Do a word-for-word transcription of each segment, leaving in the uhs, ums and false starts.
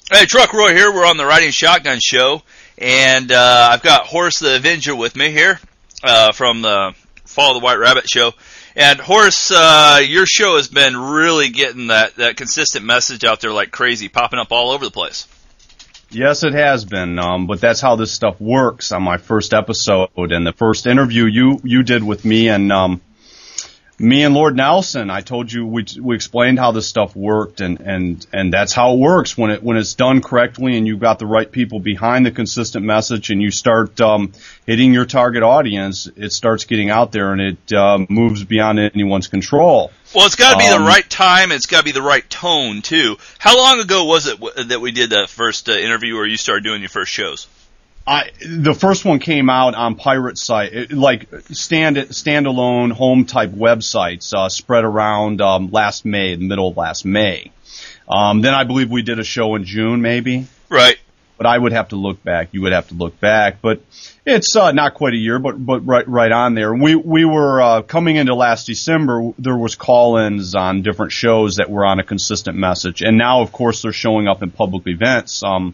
Hey, Truck Roy here. We're on the Riding Shotgun Show, and uh, I've got Horace the Avenger with me here uh, from the Follow the White Rabbit show. And Horace, uh, your show has been really getting that, that consistent message out there like crazy, popping up all over the place. Yes, it has been, um, but that's how this stuff works on my first episode and the first interview you, you did with me and um, me and Lord Nelson. I told you we we explained how this stuff worked, and, and, and that's how it works when it when it's done correctly and you've got the right people behind the consistent message and you start um, hitting your target audience. It starts getting out there and it uh, moves beyond anyone's control. Well, it's got to be um, the right time. It's got to be the right tone too. How long ago was it w- that we did that first uh, interview where you started doing your first shows? I, the first one came out on pirate site, it, like stand standalone home type websites, uh, spread around um, last May, the middle of last May. Um, then I believe we did a show in June, maybe. Right. But I would have to look back. You would have to look back. But it's uh, not quite a year, but but right right on there. We we were uh, coming into last December. There was call-ins on different shows that were on a consistent message, and now of course they're showing up in public events. Um,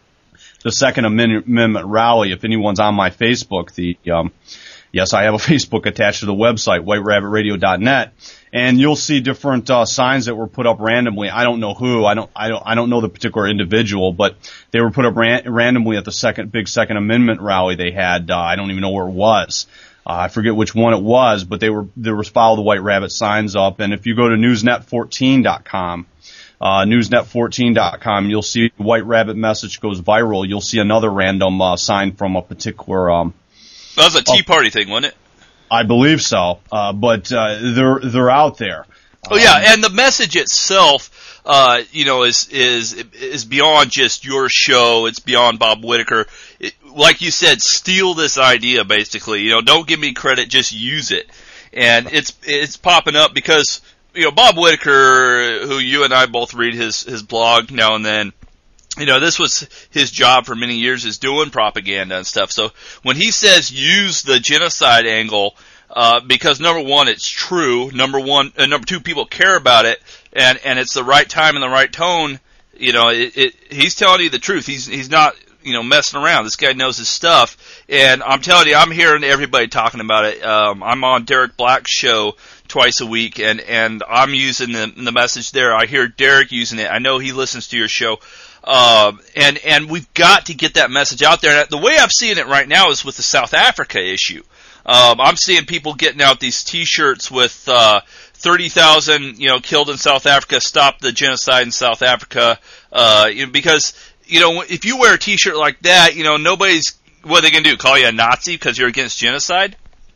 the Second Amendment rally. If anyone's on my Facebook, the um, yes, I have a Facebook attached to the website, white rabbit radio dot net, and you'll see different uh, signs that were put up randomly. I don't know who. I don't. I don't. I don't know the particular individual, but they were put up ran- randomly at the second big Second Amendment rally they had. Uh, I don't even know where it was. Uh, I forget which one it was, but they were there was Follow the White Rabbit signs up. And if you go to news net fourteen dot com. Uh, news net fourteen dot com, you'll see White Rabbit message goes viral. You'll see another random uh, sign from a particular. Um, that was a Tea Party uh, thing, wasn't it? I believe so, uh, but uh, they're they're out there. Oh yeah, um, and the message itself, uh, you know, is is is beyond just your show. It's beyond Bob Whitaker. It, like you said, steal this idea, basically. You know, don't give me credit, just use it. And it's it's popping up because. You know, Bob Whitaker, who you and I both read his, his blog now and then, you know, this was his job for many years is doing propaganda and stuff. So when he says use the genocide angle, uh, because number one, it's true. Number one, uh, number two, people care about it, and, and it's the right time and the right tone. You know, it, it, he's telling you the truth. He's, he's not, you know, messing around. This guy knows his stuff. And I'm telling you, I'm hearing everybody talking about it. Um, I'm on Derek Black's show twice a week, and, and I'm using the, the message there. I hear Derek using it. I know he listens to your show. Uh, and, and we've got to get that message out there. And the way I'm seeing it right now is with the South Africa issue. Um, I'm seeing people getting out these T-shirts with uh, thirty thousand, you know, killed in South Africa, stop the genocide in South Africa, uh, you know, because, you know, if you wear a T-shirt like that, you know, nobody's, what are they going to do, call you a Nazi because you're against genocide?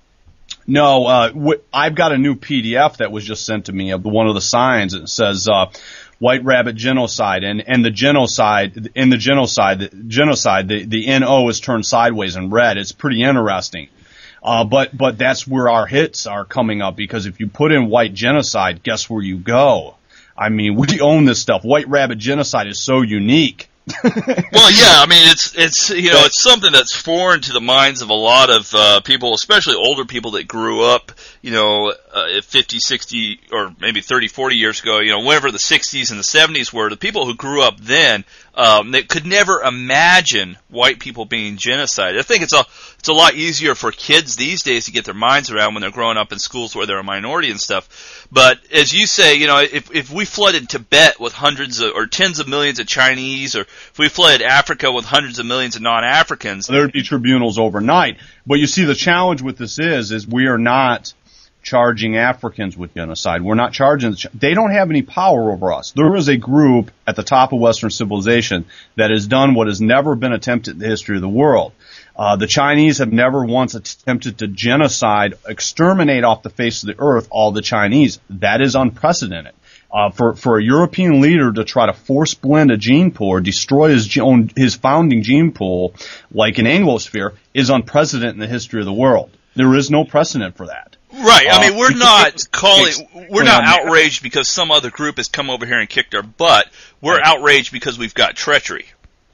No, uh, w- I've got a new P D F that was just sent to me of one of the signs. It says uh, White Rabbit genocide, and, and the genocide in the genocide, the genocide, the, the N O is turned sideways in red. It's pretty interesting. Uh, but but that's where our hits are coming up, because if you put in white genocide, guess where you go? I mean, we own this stuff. White Rabbit genocide is so unique. Well, yeah, I mean, it's, it's, you know, it's something that's foreign to the minds of a lot of, uh, people, especially older people that grew up, you know, uh, fifty, sixty, or maybe thirty, forty years ago, you know, whenever the sixties and the seventies were, the people who grew up then, um, they could never imagine white people being genocided. I think it's a, it's a lot easier for kids these days to get their minds around when they're growing up in schools where they're a minority and stuff. But as you say, you know, if, if we flooded Tibet with hundreds of, or tens of millions of Chinese, or if we flooded Africa with hundreds of millions of non-Africans, there'd be tribunals overnight. But you see, the challenge with this is, is we are not charging Africans with genocide. We're not charging, they don't have any power over us. There is a group at the top of Western civilization that has done what has never been attempted in the history of the world. Uh, the Chinese have never once attempted to genocide, exterminate off the face of the earth all the Chinese. That is unprecedented. Uh, for, for a European leader to try to force blend a gene pool or destroy his own, his founding gene pool like an Anglosphere is unprecedented in the history of the world. There is no precedent for that. Right. I mean, we're not calling, we're not outraged because some other group has come over here and kicked our butt. We're outraged because we've got treachery.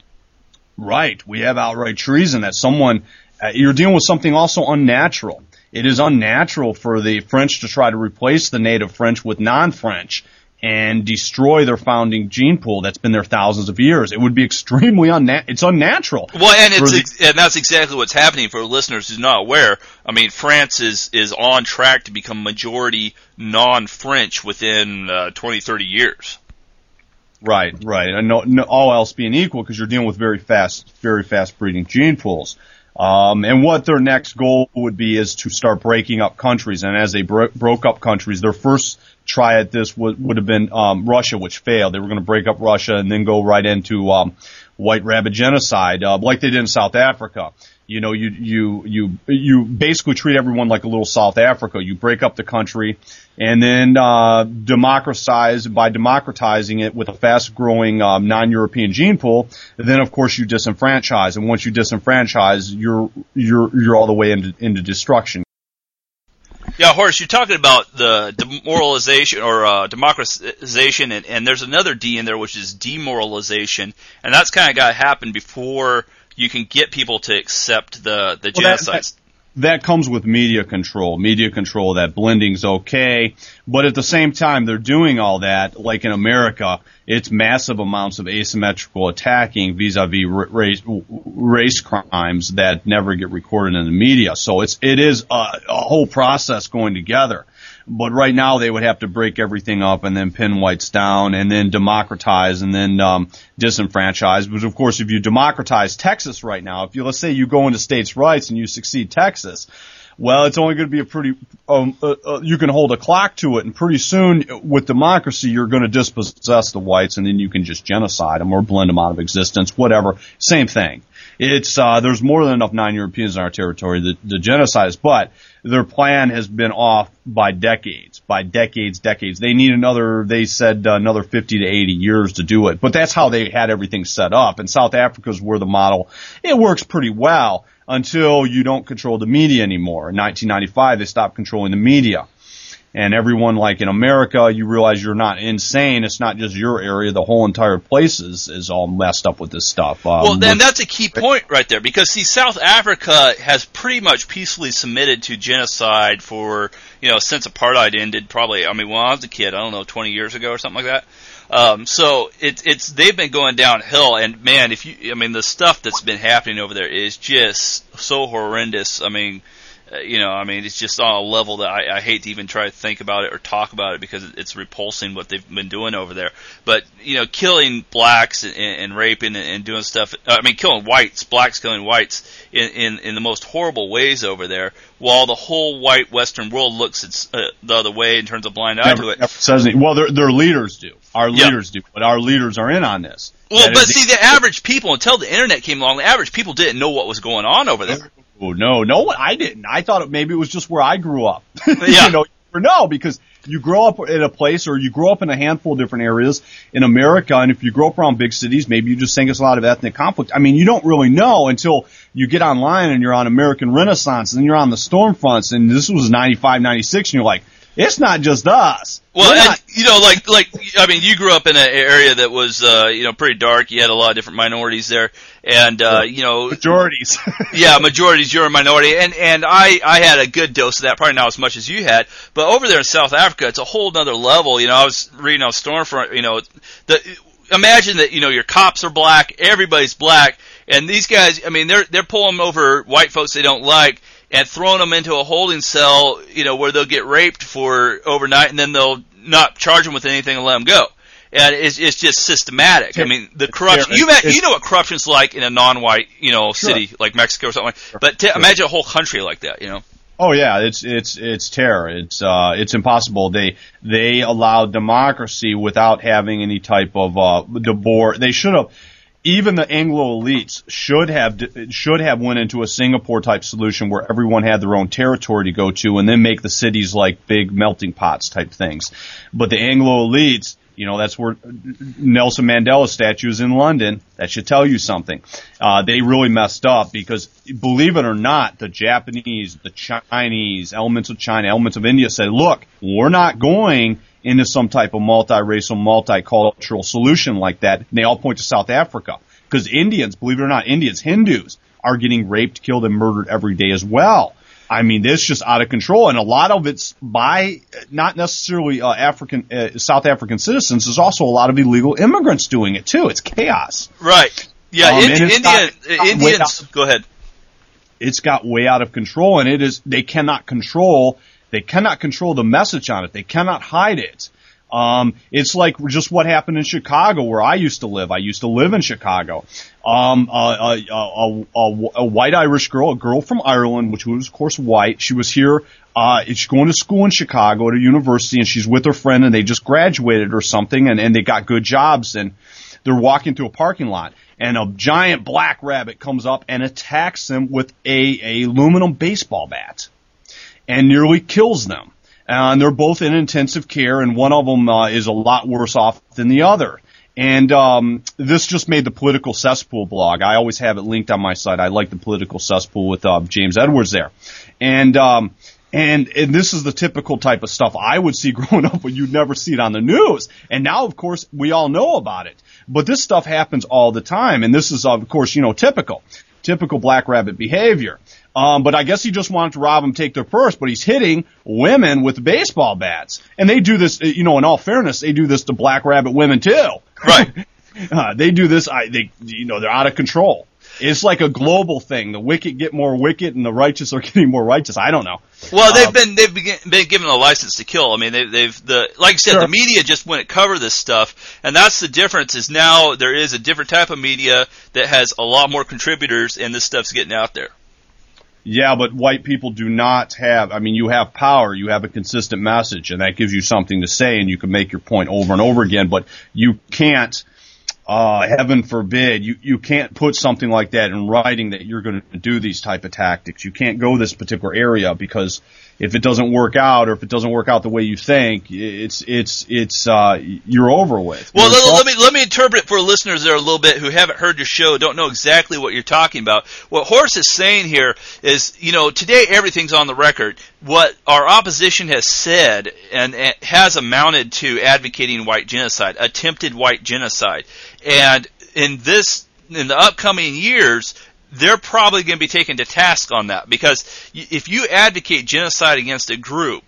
Right. We have outright treason that someone, uh, you're dealing with something also unnatural. It is unnatural for the French to try to replace the native French with non-French. and destroy their founding gene pool that's been there thousands of years. It would be extremely unna- it's unnatural. Well, and it's the- ex- and that's exactly what's happening for listeners who's not aware. I mean, France is is on track to become majority non-French within uh, twenty, thirty years. Right, right. And no, no, all else being equal, because you're dealing with very fast, very fast breeding gene pools. Um, and what their next goal would be is to start breaking up countries. And as they bro- broke up countries, their first try at this would, would have been um, Russia, which failed. They were going to break up Russia and then go right into um, white rabbit genocide, uh, like they did in South Africa. You know, you you you you basically treat everyone like a little South Africa. You break up the country, and then uh, democratize by democratizing it with a fast-growing um, non-European gene pool. Then, of course, you disenfranchise, and once you disenfranchise, you're you're you're all the way into into destruction. Yeah, Horace, you're talking about the demoralization or uh, democratization, and, and there's another D in there, which is demoralization, and that's kind of got to happen before you can get people to accept the the well, genocides. That, that, that comes with media control. Media control, that blending's okay, but at the same time, they're doing all that. Like in America, it's massive amounts of asymmetrical attacking vis-a-vis race, race crimes that never get recorded in the media. So it's it is a, a whole process going together. But right now they would have to break everything up and then pin whites down and then democratize and then um, disenfranchise. But of course, if you democratize Texas right now, if you let's say you go into states' rights and you succeed Texas, well, it's only going to be a pretty um, uh, uh, you can hold a clock to it, and pretty soon with democracy you're going to dispossess the whites and then you can just genocide them or blend them out of existence, whatever. Same thing. It's uh, there's more than enough non-Europeans in our territory that the genocide is, but their plan has been off by decades, by decades, decades. They need another, they said uh, another fifty to eighty years to do it, but that's how they had everything set up. And South Africa's where the model, it works pretty well until you don't control the media anymore. In nineteen ninety-five, they stopped controlling the media. And everyone, like in America, you realize you're not insane. It's not just your area. The whole entire place is, is all messed up with this stuff. Um, well, then that's a key point right there, because, see, South Africa has pretty much peacefully submitted to genocide for, you know, since apartheid ended probably, I mean, when I was a kid, I don't know, twenty years ago or something like that. Um, so it's, it's, they've been going downhill, and man, if you, I mean, the stuff that's been happening over there is just so horrendous. I mean, You know, I mean, it's just on a level that I, I hate to even try to think about it or talk about it, because it's repulsing what they've been doing over there. But, you know, killing blacks and, and raping and, and doing stuff, I mean, killing whites, blacks killing whites in, in, in the most horrible ways over there, while the whole white Western world looks it's, uh, the other way in terms of blind eye never, to it. Never says anything. Well, their, their leaders do. Our Yeah. leaders do. But our leaders are in on this. Well, That but is see, the average people, until the internet came along, the average people didn't know what was going on over there. Oh, no, no, I didn't. I thought it, maybe it was just where I grew up. Yeah. You know, or no, because you grow up in a place, or you grow up in a handful of different areas in America, and if you grow up around big cities, maybe you just think it's a lot of ethnic conflict. I mean, you don't really know until you get online and you're on American Renaissance, and then you're on the Stormfronts, and this was ninety-five, ninety-six, and you're like, it's not just us. Well, We're and, not- you know, like, like, I mean, you grew up in an area that was, uh, you know, pretty dark. You had a lot of different minorities there, and, uh, you know, majorities. yeah, majorities, you're a minority, and, and I, I had a good dose of that, probably not as much as you had, but over there in South Africa, it's a whole nother level. You know, I was reading on Stormfront, you know, the, imagine that, you know, your cops are black, everybody's black, and these guys, I mean, they're, they're pulling over white folks they don't like, and throwing them into a holding cell, you know, where they'll get raped for overnight, and then they'll not charge them with anything and let them go. And it's, it's just systematic. I mean, the corruption, you, you know what corruption's like in a non-white, you know, city Sure. like Mexico or something like that. But t- imagine a whole country like that, you know. Oh yeah, it's it's it's terror. It's uh it's impossible. They they allowed democracy without having any type of uh the board. They should have. Even the Anglo elites should have should have went into a Singapore type solution where everyone had their own territory to go to, and then make the cities like big melting pots type things. But the Anglo elites, you know, that's where Nelson Mandela's statue is in London. That should tell you something. Uh, they really messed up because, believe it or not, the Japanese, the Chinese, elements of China, elements of India said, look, we're not going into some type of multiracial, multicultural solution like that. And they all point to South Africa. Because Indians, believe it or not, Indians, Hindus, are getting raped, killed, and murdered every day as well. I mean, it's just out of control, and a lot of it's by not necessarily uh, African, uh, South African citizens. There's also a lot of illegal immigrants doing it too. It's chaos. Right. Yeah. Um, Indi- Indian, got, Indians. Out, go ahead. It's got way out of control, and it is. They cannot control. They cannot control the message on it. They cannot hide it. Um, it's like just what happened in Chicago, where I used to live. I used to live in Chicago. Um, a, a, a, a, a white Irish girl, a girl from Ireland, which was of course white. She was here. Uh, she's going to school in Chicago at a university, and she's with her friend, and they just graduated or something, and, and they got good jobs, and they're walking through a parking lot, and a giant black rabbit comes up and attacks them with a, a aluminum baseball bat, and nearly kills them. Uh, and they're both in intensive care, and one of them uh, is a lot worse off than the other. And um, this just made the Political Cesspool blog. I always have it linked on my site. I like the Political Cesspool with uh, James Edwards there. And um, and and this is the typical type of stuff I would see growing up, but you'd never see it on the news. And now, of course, we all know about it. But this stuff happens all the time, and this is, of course, you know, typical. Typical black rabbit behavior. Um, but I guess he just wanted to rob them, take their purse, but he's hitting women with baseball bats. And they do this, you know, in all fairness, they do this to black rabbit women too. Right. uh, they do this, I, they, you know, they're out of control. It's like a global thing. The wicked get more wicked and the righteous are getting more righteous. I don't know. Well, they've um, been, they've been, been given a license to kill. I mean, they, they've, the, like I said, sure. the media just wouldn't cover this stuff. And that's the difference is now there is a different type of media that has a lot more contributors and this stuff's getting out there. Yeah, but white people do not have, I mean, you have power, you have a consistent message, and that gives you something to say, and you can make your point over and over again, but you can't, uh, heaven forbid, you, you can't put something like that in writing that you're going to do these type of tactics. You can't go this particular area because if it doesn't work out or if it doesn't work out the way you think, it's, it's, it's, uh, you're over with. Well, let, let me, let me interpret for listeners there a little bit who haven't heard your show, don't know exactly what you're talking about. What Horace is saying here is, you know, today everything's on the record. What our opposition has said and, and has amounted to advocating white genocide, attempted white genocide. And in this, in the upcoming years, they're probably going to be taken to task on that because if you advocate genocide against a group,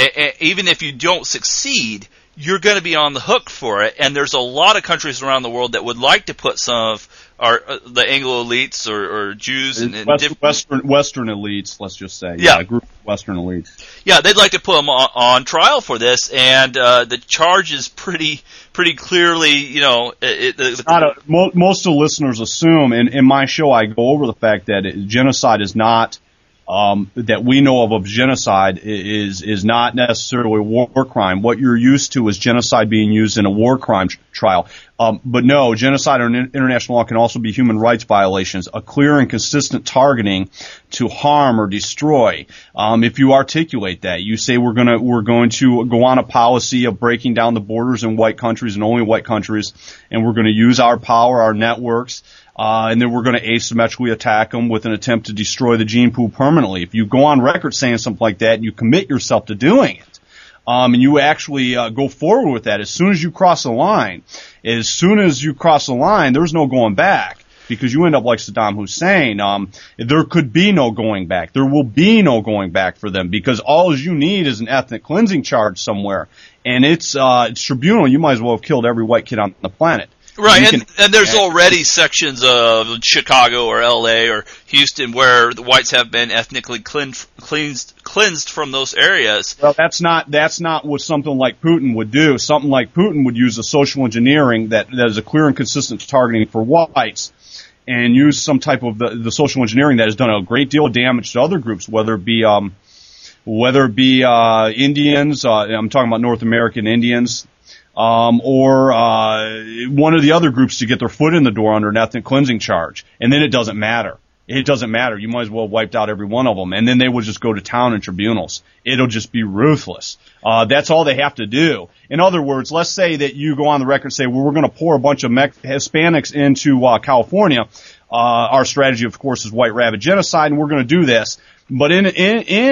even if you don't succeed, you're going to be on the hook for it. And there's a lot of countries around the world that would like to put some of our uh, the Anglo elites or, or Jews and, and West, diff- Western Western elites, let's just say, yeah, yeah, a group of Western elites. Yeah, they'd like to put them on, on trial for this, and uh, the charge is pretty pretty clearly, you know, it, it, not a, mo- most of the listeners assume, and in my show I go over the fact that it, genocide is not. Um, that we know of of genocide is is not necessarily a war crime. What you're used to is genocide being used in a war crime tr- trial. Um, but no, genocide under international law can also be human rights violations, a clear and consistent targeting to harm or destroy. Um, if you articulate that, you say we're gonna we're going to go on a policy of breaking down the borders in white countries and only white countries, and we're going to use our power, our networks. Uh, and then we're going to asymmetrically attack them with an attempt to destroy the gene pool permanently. If you go on record saying something like that and you commit yourself to doing it, um, and you actually uh, go forward with that, as soon as you cross the line, as soon as you cross the line, there's no going back because you end up like Saddam Hussein. Um, there could be no going back. There will be no going back for them because all you need is an ethnic cleansing charge somewhere, and it's uh, it's tribunal. You might as well have killed every white kid on the planet. Right, and, and there's already sections of Chicago or L A or Houston where the whites have been ethnically cleansed, cleansed, cleansed from those areas. Well, that's not that's not what something like Putin would do. Something like Putin would use a social engineering that, that is a clear and consistent targeting for whites, and use some type of the, the social engineering that has done a great deal of damage to other groups, whether it be um, whether it be uh, Indians. Uh, I'm talking about North American Indians. Um, or uh, one of the other groups to get their foot in the door under an ethnic cleansing charge. And then it doesn't matter. It doesn't matter. You might as well have wiped out every one of them. And then they would just go to town in tribunals. It'll just be ruthless. Uh, that's all they have to do. In other words, let's say that you go on the record and say, well, we're going to pour a bunch of Mex- Hispanics into uh, California. Uh, our strategy, of course, is white rabbit genocide, and we're going to do this. But in, in, in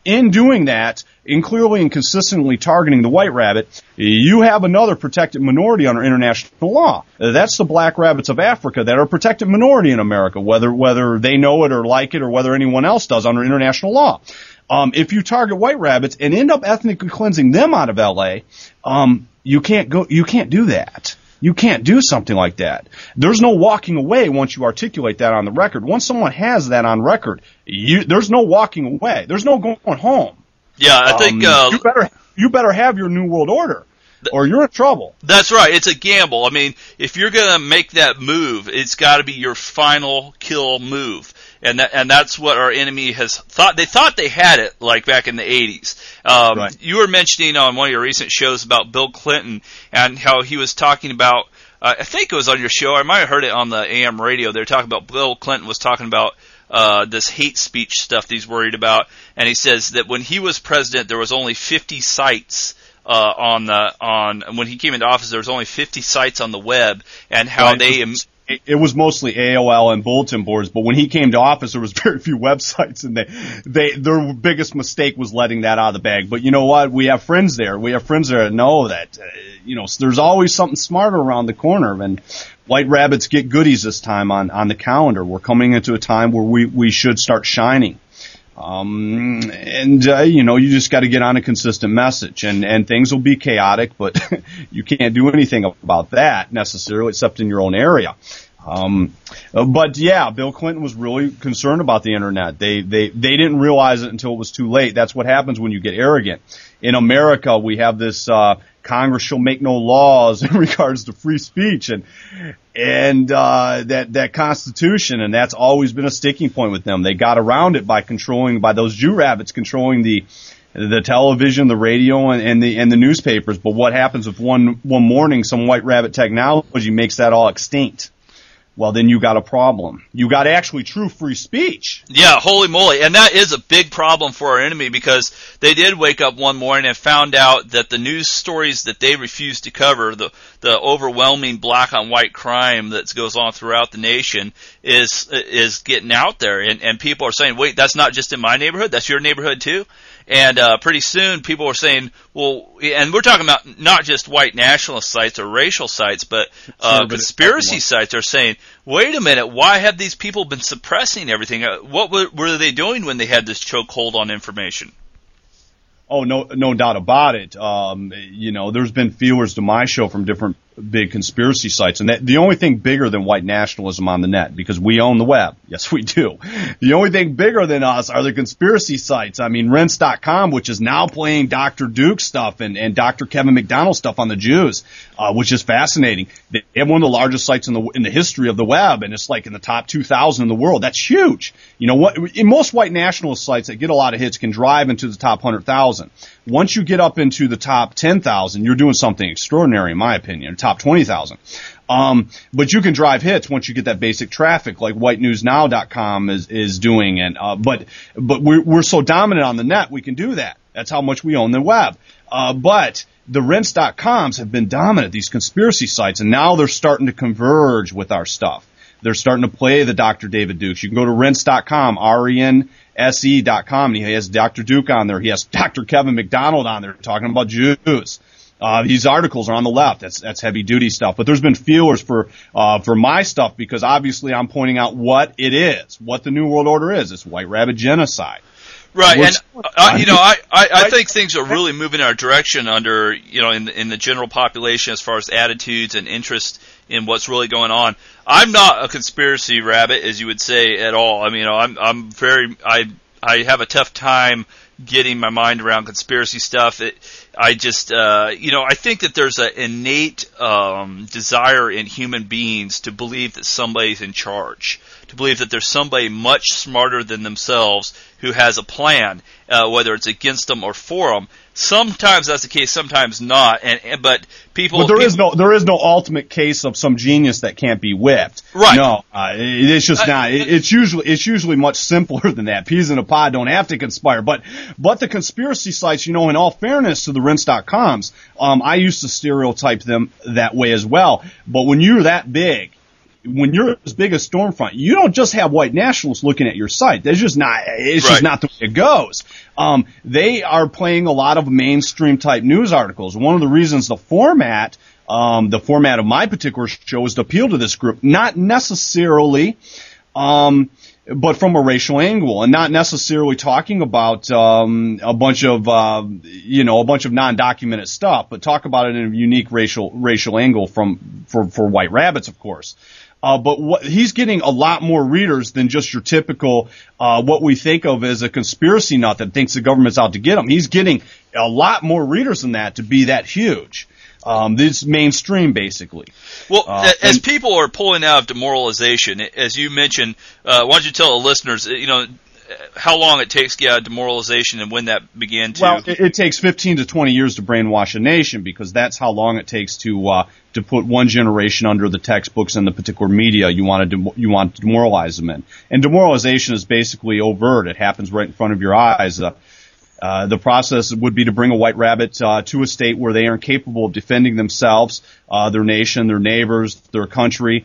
in doing that, in clearly and consistently targeting the white rabbit, you have another protected minority under international law. That's the black rabbits of Africa that are a protected minority in America, whether whether they know it or like it or whether anyone else does under international law. Um, if you target white rabbits and end up ethnically cleansing them out of L A, um, you can't go. You can't do that. You can't do something like that. There's no walking away once you articulate that on the record. Once someone has that on record, you, there's no walking away. There's no going home. Yeah, I think um, uh, you better you better have your New World Order, or you're in trouble. That's right. It's a gamble. I mean, if you're going to make that move, it's got to be your final kill move. And that, and that's what our enemy has thought. They thought they had it, like back in the eighties. Um, right. You were mentioning on one of your recent shows about Bill Clinton and how he was talking about, uh, I think it was on your show, I might have heard it on the A M radio, they were talking about, Bill Clinton was talking about uh, this hate speech stuff that he's worried about, and he says that when he was president, there was only fifty sites uh, on the, on, when he came into office, there was only fifty sites on the web, and how right. they... It was mostly A O L and bulletin boards, but when he came to office, there was very few websites, and they, they, their biggest mistake was letting that out of the bag. But you know what? We have friends there. We have friends there that know that, uh, you know, there's always something smarter around the corner, and white rabbits get goodies this time on, on the calendar. We're coming into a time where we, we should start shining. Um, and, uh, you know, you just got to get on a consistent message, and, and things will be chaotic, but you can't do anything about that necessarily except in your own area. Um, but yeah, Bill Clinton was really concerned about the internet. They, they, they didn't realize it until it was too late. That's what happens when you get arrogant. In America, we have this, uh, Congress shall make no laws in regards to free speech and, and, uh, that, that Constitution, and that's always been a sticking point with them. They got around it by controlling, by those Jew rabbits controlling the, the television, the radio, and, and the, and the newspapers. But what happens if one, one morning some white rabbit technology makes that all extinct? Well, then you got a problem. You got actually true free speech. Yeah, holy moly. And that is a big problem for our enemy, because they did wake up one morning and found out that the news stories that they refused to cover, the, the overwhelming black on white crime that goes on throughout the nation, is, is getting out there. And, and people are saying, wait, that's not just in my neighborhood, that's your neighborhood too? And uh, pretty soon people are saying, well, and we're talking about not just white nationalist sites or racial sites, but uh, conspiracy sites are saying, wait a minute, why have these people been suppressing everything? Uh, what were, were they doing when they had this chokehold on information? Oh, no, no doubt about it. Um, you know, there's been feelers to my show from different big conspiracy sites, and that, the only thing bigger than white nationalism on the net, because we own the web. Yes, we do. The only thing bigger than us are the conspiracy sites. I mean, Rense dot com, which is now playing Doctor Duke stuff and, and Doctor Kevin McDonald stuff on the Jews, uh, which is fascinating. They have one of the largest sites in the, in the history of the web, and it's like in the top two thousand in the world. That's huge. You know what? In most white nationalist sites that get a lot of hits can drive into the top one hundred thousand. Once you get up into the top ten thousand, you're doing something extraordinary, in my opinion, top twenty thousand. Um, but you can drive hits once you get that basic traffic, like white news now dot com is, is doing. And, uh, but, but we're, we're so dominant on the net, we can do that. That's how much we own the web. Uh, but the Rense dot coms have been dominant, these conspiracy sites, and now they're starting to converge with our stuff. They're starting to play the Doctor David Dukes. You can go to Rense dot com, R E N S E dot com, and he has Doctor Duke on there. He has Doctor Kevin McDonald on there talking about Jews. Uh, these articles are on the left. That's, that's heavy duty stuff. But there's been feelers for, uh, for my stuff, because obviously I'm pointing out what it is, what the New World Order is. It's white rabbit genocide. Right, and uh, you know, I, I, I think things are really moving in our direction under, you know, in the, in the general population as far as attitudes and interest in what's really going on. I'm not a conspiracy rabbit, as you would say, at all. I mean, you know, I'm I'm very I I have a tough time getting my mind around conspiracy stuff. It, I just, uh, you know, I think that there's an innate um, desire in human beings to believe that somebody's in charge, to believe that there's somebody much smarter than themselves who has a plan, uh, whether it's against them or for them. Sometimes that's the case, sometimes not. And, and but people, but there people, is no there is no ultimate case of some genius that can't be whipped. Right? No, uh, it, it's just uh, not. It, it's usually it's usually much simpler than that. Peas in a pod don't have to conspire. But but the conspiracy sites, you know, in all fairness to the Rense dot coms, um, I used to stereotype them that way as well. But when you're that big, when you're as big as Stormfront, you don't just have white nationalists looking at your site. That's just not, it's right. just not the way it goes. Um, they are playing a lot of mainstream type news articles. One of the reasons the format, um, the format of my particular show is to appeal to this group, not necessarily, um, but from a racial angle, and not necessarily talking about um, a bunch of uh, you know a bunch of non-documented stuff, but talk about it in a unique racial racial angle from for for White Rabbits, of course. Uh, but what, he's getting a lot more readers than just your typical uh, what we think of as a conspiracy nut that thinks the government's out to get him. He's getting a lot more readers than that to be that huge. Um, this mainstream, basically. Well, uh, as and, people are pulling out of demoralization, as you mentioned, uh, why don't you tell the listeners, you know, how long it takes to get out of demoralization and when that began to... Well, it, it takes fifteen to twenty years to brainwash a nation, because that's how long it takes to uh, to put one generation under the textbooks and the particular media you want to you want to demoralize them in. And demoralization is basically overt. It happens right in front of your eyes. Uh, Uh, the process would be to bring a white rabbit uh, to a state where they are incapable of defending themselves, uh, their nation, their neighbors, their country,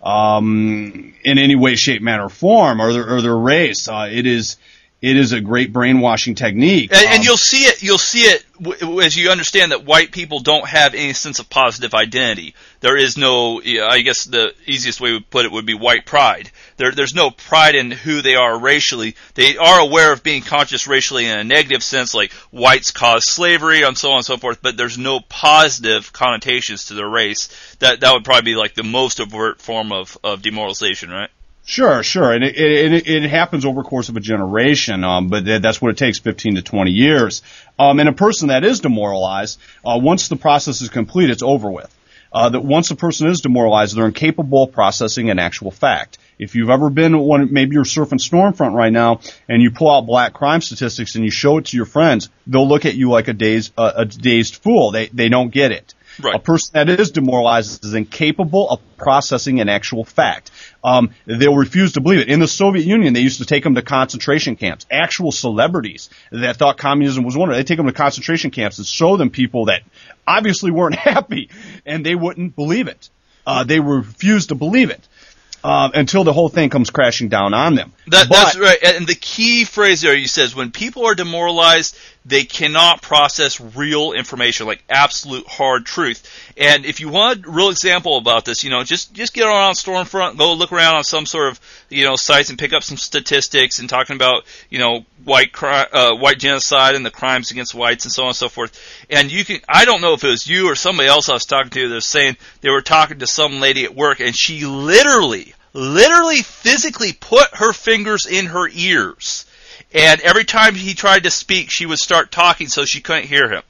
um, in any way, shape, manner, or form, or their, or their race. Uh, it is it is a great brainwashing technique. And, and um, you'll see it. You'll see it w- as you understand that white people don't have any sense of positive identity. There is no. I guess the easiest way to put it would be white pride. There, there's no pride in who they are racially. They are aware of being conscious racially in a negative sense, like whites caused slavery and so on and so forth. But there's no positive connotations to their race. That that would probably be like the most overt form of, of demoralization, right? Sure, sure, and it, it, it happens over the course of a generation, um, but that's what it takes, fifteen to twenty years. Um, and a person that is demoralized, uh, once the process is complete, it's over with. Uh, that once a person is demoralized, they're incapable of processing an actual fact. If you've ever been one, maybe you're surfing Stormfront right now, and you pull out black crime statistics and you show it to your friends, they'll look at you like a dazed, uh, a dazed fool. They, they don't get it. Right. A person that is demoralized is incapable of processing an actual fact. Um, they'll refuse to believe it. In the Soviet Union, they used to take them to concentration camps. Actual celebrities that thought communism was wonderful, they take them to concentration camps and show them people that obviously weren't happy, and they wouldn't believe it. Uh, they refused to believe it. Uh, until the whole thing comes crashing down on them. That, but, that's right. And the key phrase there, you says, when people are demoralized, they cannot process real information, like absolute hard truth. And if you want a real example about this, you know, just just get on Stormfront, go look around on some sort of, you know, sites and pick up some statistics and talking about, you know, white cri- uh, white genocide and the crimes against whites and so on and so forth. And you can, I don't know if it was you or somebody else I was talking to that was saying they were talking to some lady at work, and she literally, literally physically put her fingers in her ears. And every time he tried to speak, she would start talking so she couldn't hear him.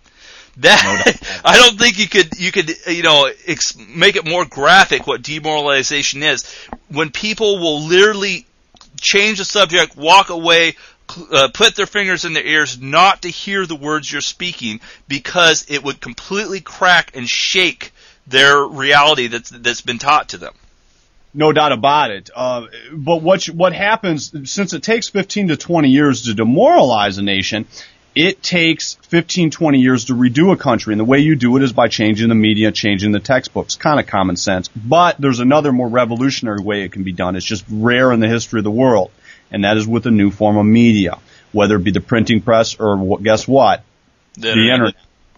That, I don't think you could, you could, you know, ex- make it more graphic what demoralization is. When people will literally change the subject, walk away, uh, put their fingers in their ears not to hear the words you're speaking, because it would completely crack and shake their reality that's, that's been taught to them. No doubt about it. Uh, but what you, what happens, since it takes fifteen to twenty years to demoralize a nation, it takes fifteen, twenty years to redo a country. And the way you do it is by changing the media, changing the textbooks. Kind of common sense. But there's another more revolutionary way it can be done. It's just rare in the history of the world. And that is with a new form of media, whether it be the printing press or guess what? The, the internet.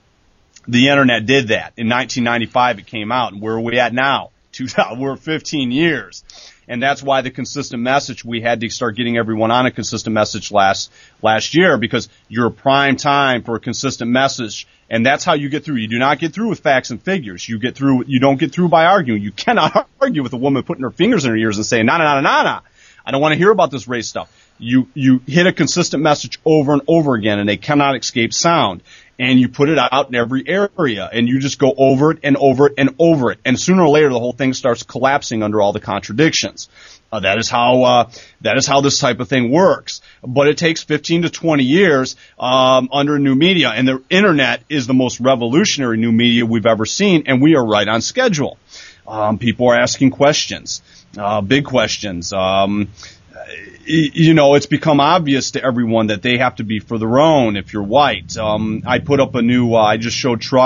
The internet did that. In nineteen ninety-five it came out. And where are we at now? We're fifteen years. And that's why the consistent message, we had to start getting everyone on a consistent message last last year, because you're prime time for a consistent message. And that's how you get through. You do not get through with facts and figures. You get through, you don't get through by arguing. You cannot argue with a woman putting her fingers in her ears and saying, na na na na na. I don't want to hear about this race stuff. You, you hit a consistent message over and over again, and they cannot escape sound. And you put it out in every area, and you just go over it and over it and over it. And sooner or later, the whole thing starts collapsing under all the contradictions. Uh, that is how, uh, that is how this type of thing works. But it takes fifteen to twenty years, um, under new media. And the internet is the most revolutionary new media we've ever seen, and we are right on schedule. Um, people are asking questions, uh, big questions. Um, You know, it's become obvious to everyone that they have to be for their own if you're white. Um, I put up a new, uh, I just showed Truck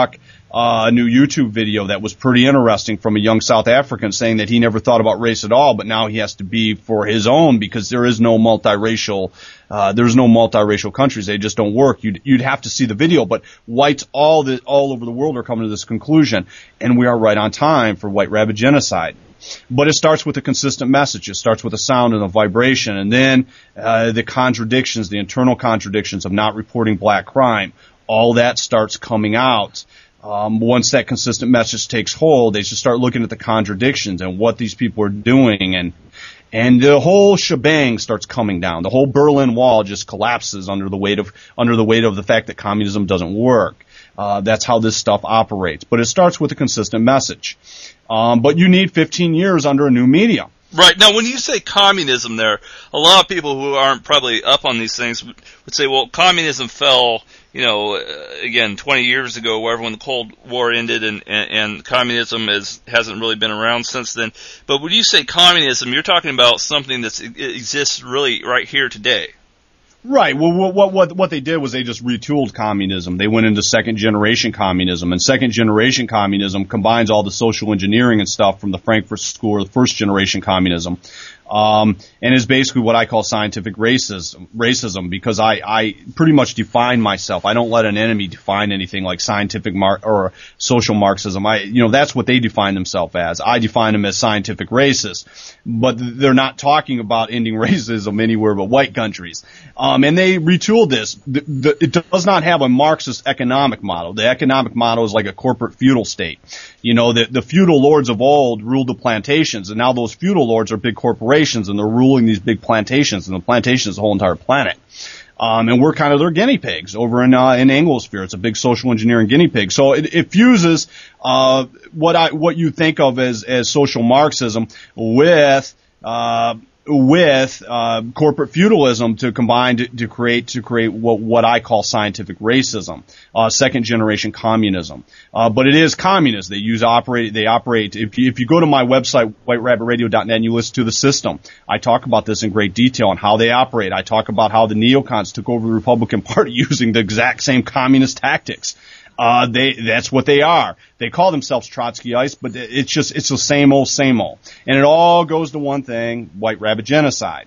uh, a new YouTube video that was pretty interesting from a young South African saying that he never thought about race at all, but now he has to be for his own because there is no multiracial, uh, there's no multiracial countries. They just don't work. You'd, you'd have to see the video, but whites all the, all over the world are coming to this conclusion, and we are right on time for white rabbit genocide. But it starts with a consistent message. It starts with a sound and a vibration, and then uh, the contradictions, the internal contradictions of not reporting black crime, all that starts coming out. Um, once that consistent message takes hold, they just start looking at the contradictions and what these people are doing, and and the whole shebang starts coming down. The whole Berlin Wall just collapses under the weight of under the weight of the fact that communism doesn't work. Uh, that's how this stuff operates. But it starts with a consistent message. Um, but you need fifteen years under a new media. Right. Now, when you say communism there, a lot of people who aren't probably up on these things would, would say, well, communism fell, you know, uh, again, twenty years ago, wherever when the Cold War ended, and, and, and communism is, hasn't really been around since then. But when you say communism, you're talking about something that exists really right here today. Right. Well, what what what they did was they just retooled communism. They went into second generation communism, and second generation communism combines all the social engineering and stuff from the Frankfurt School or the first generation communism, um, and is basically what I call scientific racism. Racism, because I I pretty much define myself. I don't let an enemy define anything like scientific mar- or social Marxism. I you know that's what they define themselves as. I define them as scientific racists, but they're not talking about ending racism anywhere but white countries. Um, Um, and they retooled this. The, the, it does not have a Marxist economic model. The economic model is like a corporate feudal state. You know, the, the feudal lords of old ruled the plantations, and now those feudal lords are big corporations, and they're ruling these big plantations, and the plantation is the whole entire planet. Um, and we're kind of their guinea pigs over in uh, in Anglosphere. It's a big social engineering guinea pig. So it, it fuses uh, what I what you think of as as social Marxism with uh, with uh, corporate feudalism to combine to, to create to create what what I call scientific racism, uh, second generation communism. Uh, but it is communist. They use operate. They operate. If you, if you go to my website white rabbit radio dot net and you listen to the system, I talk about this in great detail on how they operate. I talk about how the neocons took over the Republican Party using the exact same communist tactics. Uh, they, that's what they are. They call themselves Trotskyites, but it's just, it's the same old, same old. And it all goes to one thing, white rabbit genocide.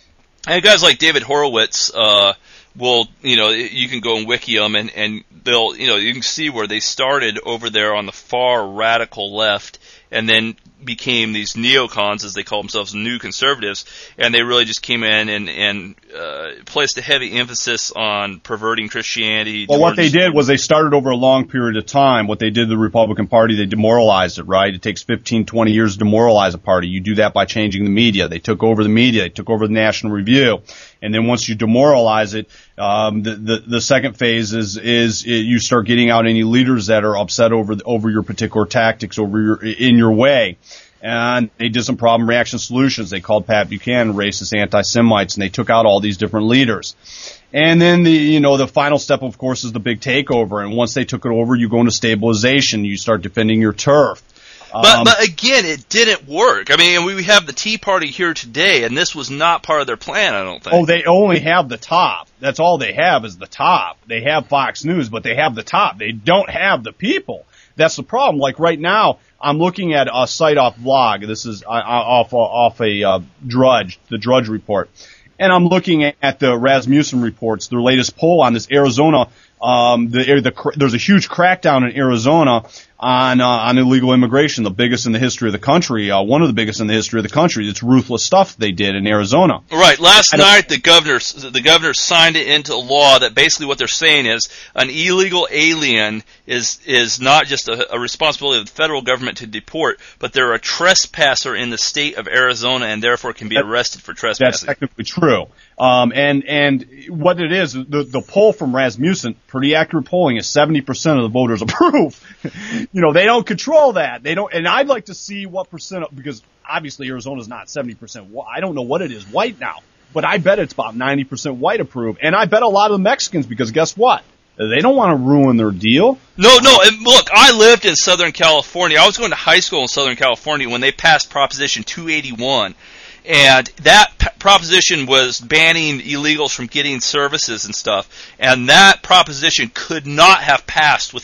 And guys like David Horowitz, uh, will, you know, you can go and wiki them and, and they'll, you know, you can see where they started over there on the far radical left and then became these neocons, as they call themselves, new conservatives, and they really just came in and, and uh, placed a heavy emphasis on perverting Christianity. Well, what they did was they started over a long period of time. What they did to the Republican Party, they demoralized it, right? It takes fifteen, twenty years to demoralize a party. You do that by changing the media. They took over the media. They took over the National Review. And then once you demoralize it, um, the, the, the second phase is, is you start getting out any leaders that are upset over, over your particular tactics, over your, in your way. And they did some problem reaction solutions. They called Pat Buchanan racist anti-Semites, and they took out all these different leaders. And then the, you know, the final step, of course, is the big takeover. And once they took it over, you go into stabilization. You start defending your turf. But, um, but again, it didn't work. I mean, we have the Tea Party here today, and this was not part of their plan, I don't think. Oh, they only have the top. That's all they have is the top. They have Fox News, but they have the top. They don't have the people. That's the problem. Like right now, I'm looking at a site off blog. This is uh, off off a uh, Drudge, the Drudge report, and I'm looking at the Rasmussen reports, their latest poll on this Arizona. Um, the, the, there's a huge crackdown in Arizona on uh, on illegal immigration, the biggest in the history of the country, uh, one of the biggest in the history of the country. It's ruthless stuff they did in Arizona. Right. Last night, the governor the governor signed it into law that basically what they're saying is an illegal alien is is not just a, a responsibility of the federal government to deport, but they're a trespasser in the state of Arizona and therefore can be that, arrested for trespassing. That's technically true. Um, and and what it is, the the poll from Rasmussen, pretty accurate polling, is seventy percent of the voters approve. You know, they don't control that. They don't, and I'd like to see what percent of, because obviously Arizona's not seventy percent. I don't know what it is white now, but I bet it's about ninety percent white approve. And I bet a lot of the Mexicans, because guess what? They don't want to ruin their deal. No, no, and look, I lived in Southern California. I was going to high school in Southern California when they passed Proposition two eighty-one. And that p- proposition was banning illegals from getting services and stuff. And that proposition could not have passed without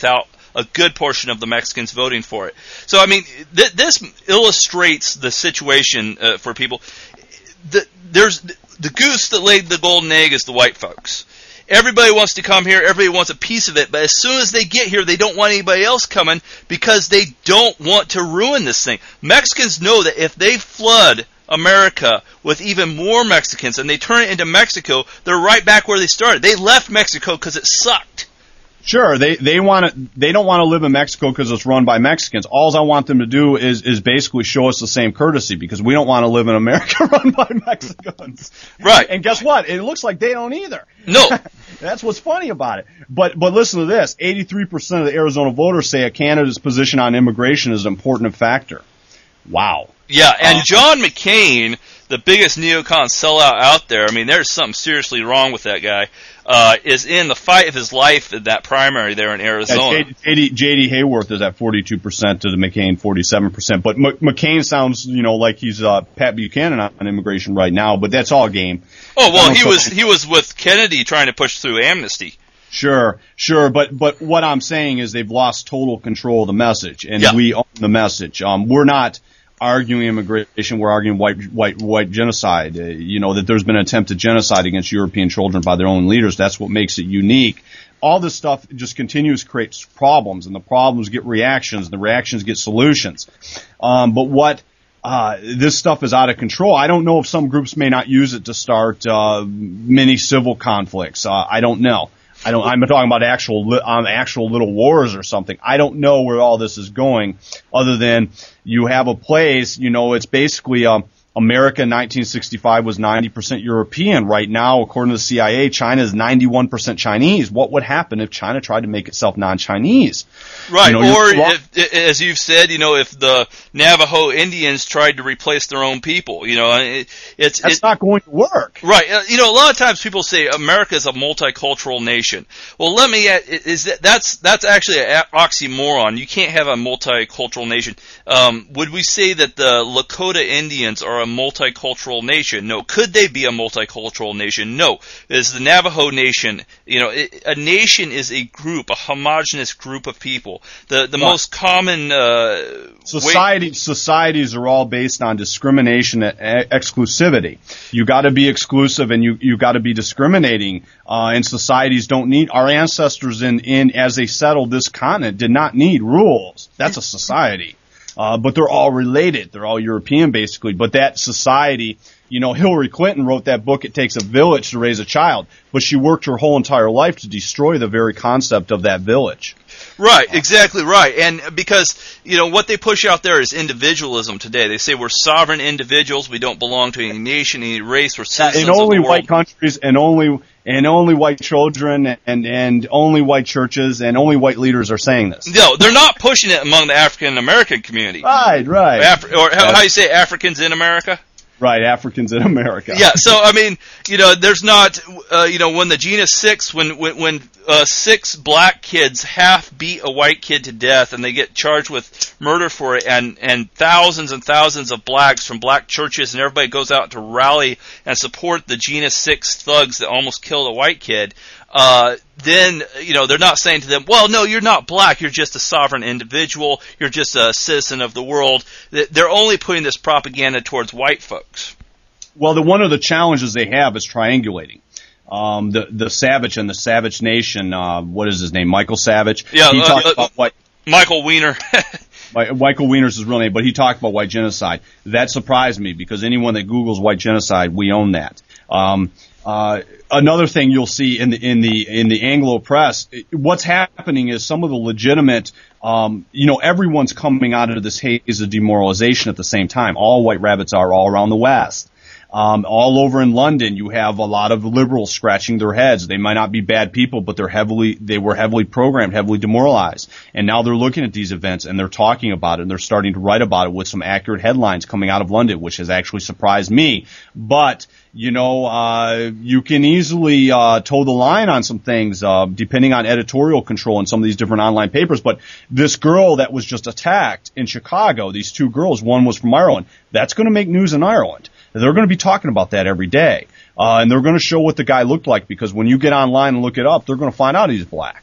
a good portion of the Mexicans voting for it. So, I mean, th- this illustrates the situation uh, for people. The, there's the goose that laid the golden egg is the white folks. Everybody wants to come here. Everybody wants a piece of it. But as soon as they get here, they don't want anybody else coming because they don't want to ruin this thing. Mexicans know that if they flood America with even more Mexicans and they turn it into Mexico, they're right back where they started. They left Mexico because it sucked. Sure, they they want to. They don't want to live in Mexico because it's run by Mexicans. All I want them to do is is basically show us the same courtesy because we don't want to live in America run by Mexicans. Right. And guess what? It looks like they don't either. No. That's what's funny about it. But but listen to this: eighty-three percent of the Arizona voters say a candidate's position on immigration is an important factor. Wow. Yeah, and uh, John McCain, the biggest neocon sellout out there, I mean, there's something seriously wrong with that guy, uh, is in the fight of his life in that primary there in Arizona. Yeah, J D Hayworth is at forty-two percent to the McCain forty-seven percent. But M- McCain sounds, you know, like he's uh, Pat Buchanan on immigration right now, but that's all game. Oh, well, he was he was with Kennedy trying to push through amnesty. Sure, sure, but but what I'm saying is they've lost total control of the message, and yeah. we own the message. Um, we're not arguing immigration, we're arguing white white white genocide. Uh, you know, that there's been an attempt at genocide against European children by their own leaders. That's what makes it unique. All this stuff just continues to create problems, and the problems get reactions, and the reactions get solutions. Um, but what uh, this stuff is out of control. I don't know if some groups may not use it to start uh, mini civil conflicts. Uh, I don't know. I don't. I'm talking about actual, um, actual little wars or something. I don't know where all this is going, other than you have a place. You know, it's basically um, America in nineteen sixty-five was ninety percent European. Right now, according to the C I A, China is ninety-one percent Chinese. What would happen if China tried to make itself non-Chinese? Right, you know, or if, as you've said, you know, if the Navajo Indians tried to replace their own people, you know, it, it's that's it, not going to work. Right, uh, you know, a lot of times people say America is a multicultural nation. Well, let me add, is that that's that's actually an oxymoron. You can't have a multicultural nation. Um, would we say that the Lakota Indians are a multicultural nation? No. Could they be a multicultural nation? No. Is the Navajo Nation, you know, it, a nation is a group, a homogenous group of people. The the well, most common uh, society way- societies are all based on discrimination and exclusivity. You got to be exclusive, and you you got to be discriminating. Uh, and societies don't need. Our ancestors in in as they settled this continent did not need rules. That's a society. Uh, but they're all related. They're all European, basically. But that society, you know, Hillary Clinton wrote that book, It Takes a Village to Raise a Child. But she worked her whole entire life to destroy the very concept of that village. Right, exactly right. And because, you know, what they push out there is individualism today. They say we're sovereign individuals. We don't belong to any nation, any race. We're citizens in only of the world. white countries, and only and only white children, and and only white churches, and only white leaders are saying this. No, they're not pushing it among the African American community. Right, right. Afri- or how, how you say Africans in America? Right, Africans in America. Yeah, so I mean, you know, there's not, uh, you know, when the Jena Six, when when, when uh, six black kids half beat a white kid to death, and they get charged with murder for it, and and thousands and thousands of blacks from black churches, and everybody goes out to rally and support the Jena Six thugs that almost killed a white kid. Uh, then, you know, they're not saying to them, well, no, you're not black, you're just a sovereign individual, you're just a citizen of the world. They're only putting this propaganda towards white folks. Well, the, one of the challenges they have is triangulating. Um, the, the Savage and the Savage Nation, uh, what is his name, Michael Savage? Yeah, he uh, talked uh, about white. Michael Weiner. Michael Weiner's his real name, but he talked about white genocide. That surprised me, because anyone that Googles white genocide, we own that. Um, uh, another thing you'll see in the in the in the Anglo press, what's happening is some of the legitimate, um, you know, everyone's coming out of this haze of demoralization at the same time. All white rabbits are all around the West. Um, all over in London, you have a lot of liberals scratching their heads. They might not be bad people, but they're heavily, they were heavily programmed, heavily demoralized. And now they're looking at these events and they're talking about it, and they're starting to write about it with some accurate headlines coming out of London, which has actually surprised me. But, you know, uh, you can easily, uh, toe the line on some things, uh, depending on editorial control in some of these different online papers. But this girl that was just attacked in Chicago, these two girls, one was from Ireland, that's going to make news in Ireland. They're going to be talking about that every day. Uh, and they're going to show what the guy looked like, because when you get online and look it up, they're going to find out he's black.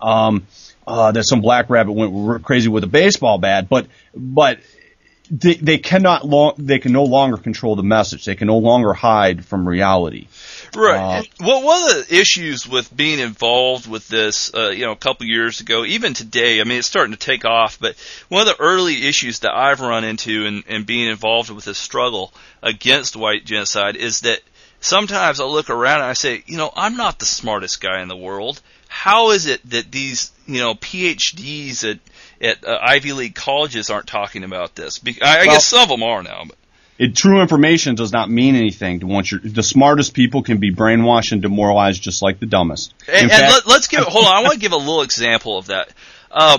um, uh, that some black rabbit went crazy with a baseball bat, but but they, they cannot long they can no longer control the message. They can no longer hide from reality. Right. Uh, well, one of the issues with being involved with this, uh, you know, a couple years ago, even today, I mean, it's starting to take off, but one of the early issues that I've run into in, in being involved with this struggle against white genocide is that sometimes I look around and I say, you know, I'm not the smartest guy in the world. How is it that these, you know, P H Ds at, at uh, Ivy League colleges aren't talking about this? Be- I, I well, guess some of them are now, but. It, true information does not mean anything to once you're, the smartest people can be brainwashed and demoralized just like the dumbest. And, fact, and let, let's give, hold on, I want to give a little example of that. Uh,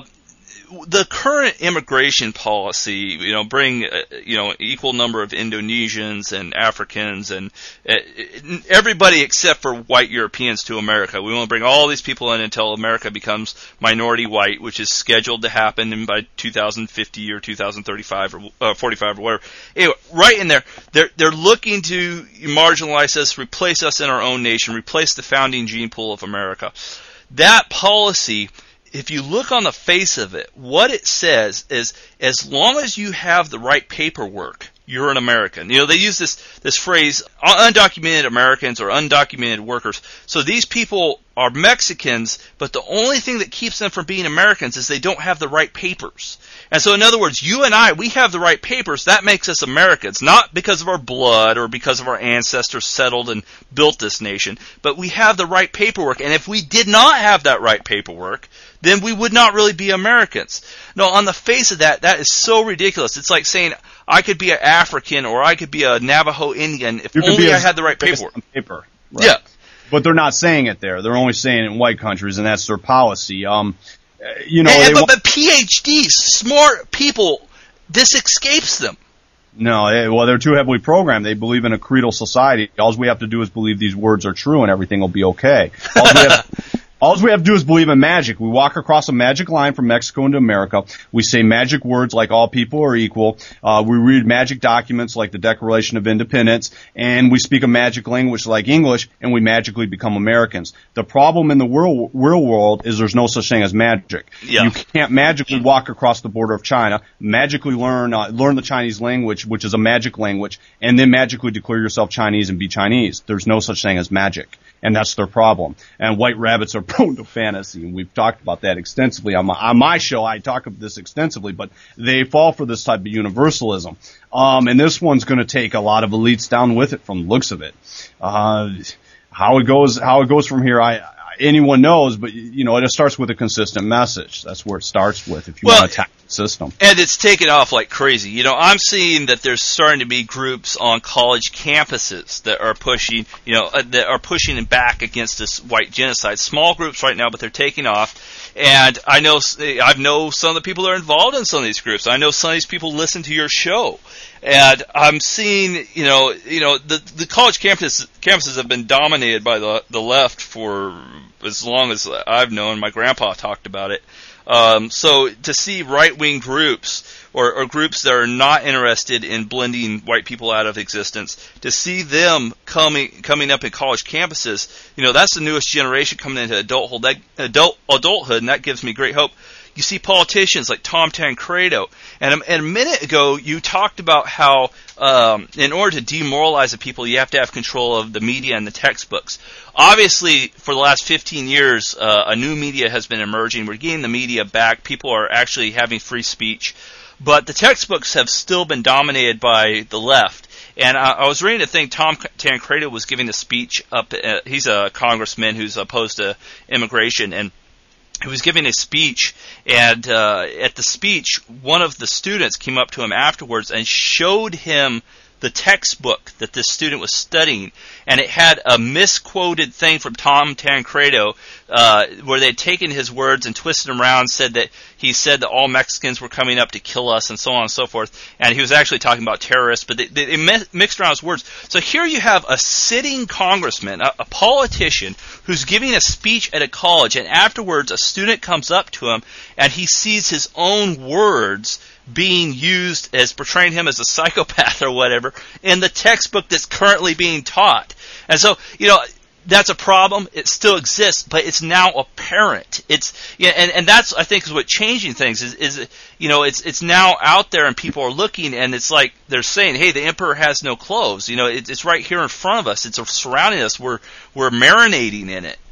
the current immigration policy, you know, bring, uh, you know, equal number of Indonesians and Africans and uh, everybody except for white Europeans to America. We want to bring all these people in until America becomes minority white, which is scheduled to happen in by two thousand fifty or two thousand thirty-five or uh, forty-five or whatever. Anyway, right in there, they're, they're looking to marginalize us, replace us in our own nation, replace the founding gene pool of America. That policy, if you look on the face of it, what it says is as long as you have the right paperwork, you're an American. You know, they use this this phrase, undocumented Americans or undocumented workers. So these people are Mexicans, but the only thing that keeps them from being Americans is they don't have the right papers. And so in other words, you and I, we have the right papers. That makes us Americans, not because of our blood or because of our ancestors settled and built this nation, but we have the right paperwork. And if we did not have that right paperwork, then we would not really be Americans. No, on the face of that, that is so ridiculous. It's like saying I could be an African or I could be a Navajo Indian if only I had the right paperwork. Paper, right? Yeah. But they're not saying it there. They're only saying it in white countries, and that's their policy. Um, you know, and, they, but, but P H Ds, smart people, this escapes them. No, they, well, they're too heavily programmed. They believe in a creedal society. All we have to do is believe these words are true, and everything will be okay. All we have, all we have to do is believe in magic. We walk across a magic line from Mexico into America. We say magic words like all people are equal. Uh, we read magic documents like the Declaration of Independence, and we speak a magic language like English, and we magically become Americans. The problem in the real, real world is there's no such thing as magic. Yeah. You can't magically walk across the border of China, magically learn uh, learn the Chinese language, which is a magic language, and then magically declare yourself Chinese and be Chinese. There's no such thing as magic. And that's their problem. And white rabbits are prone to fantasy, and we've talked about that extensively. On my, on my show, I talk about this extensively, but they fall for this type of universalism. Um, and this one's going to take a lot of elites down with it from the looks of it. Uh, how it goes, how it goes from here, I, anyone knows, but, you know, it starts with a consistent message. That's where it starts with if you well, want to attack the system. And it's taken off like crazy. You know, I'm seeing that there's starting to be groups on college campuses that are pushing, you know, uh, that are pushing back against this white genocide. Small groups right now, but they're taking off. And I know, I know some of the people that are involved in some of these groups. I know some of these people listen to your show. And I'm seeing, you know, you know, the the college campus campuses have been dominated by the the left for as long as I've known. My grandpa talked about it. Um, so to see right wing groups or, or groups that are not interested in blending white people out of existence, to see them coming coming up in college campuses, you know, that's the newest generation coming into adulthood. That adult adulthood, and that gives me great hope. You see politicians like Tom Tancredo, and a, and a minute ago you talked about how um, in order to demoralize the people, you have to have control of the media and the textbooks. Obviously, for the last fifteen years, uh, a new media has been emerging. We're getting the media back. People are actually having free speech. But the textbooks have still been dominated by the left. And I, I was reading a thing, Tom Tancredo was giving a speech up, uh, he's a congressman who's opposed to immigration, and he was giving a speech, and uh, at the speech, one of the students came up to him afterwards and showed him the textbook that this student was studying, and it had a misquoted thing from Tom Tancredo uh, where they'd taken his words and twisted them around, said that he said that all Mexicans were coming up to kill us and so on and so forth, and he was actually talking about terrorists, but they, they mixed around his words. So here you have a sitting congressman, a, a politician, who's giving a speech at a college, and afterwards a student comes up to him and he sees his own words being used as portraying him as a psychopath or whatever in the textbook that's currently being taught. And so, you know, that's a problem. It still exists, but it's now apparent. It's yeah, and, and that's I think is what changing things is. Is you know, it's it's now out there and people are looking, and it's like they're saying, "Hey, the emperor has no clothes." You know, it, it's right here in front of us. It's surrounding us. We're we're marinating in it.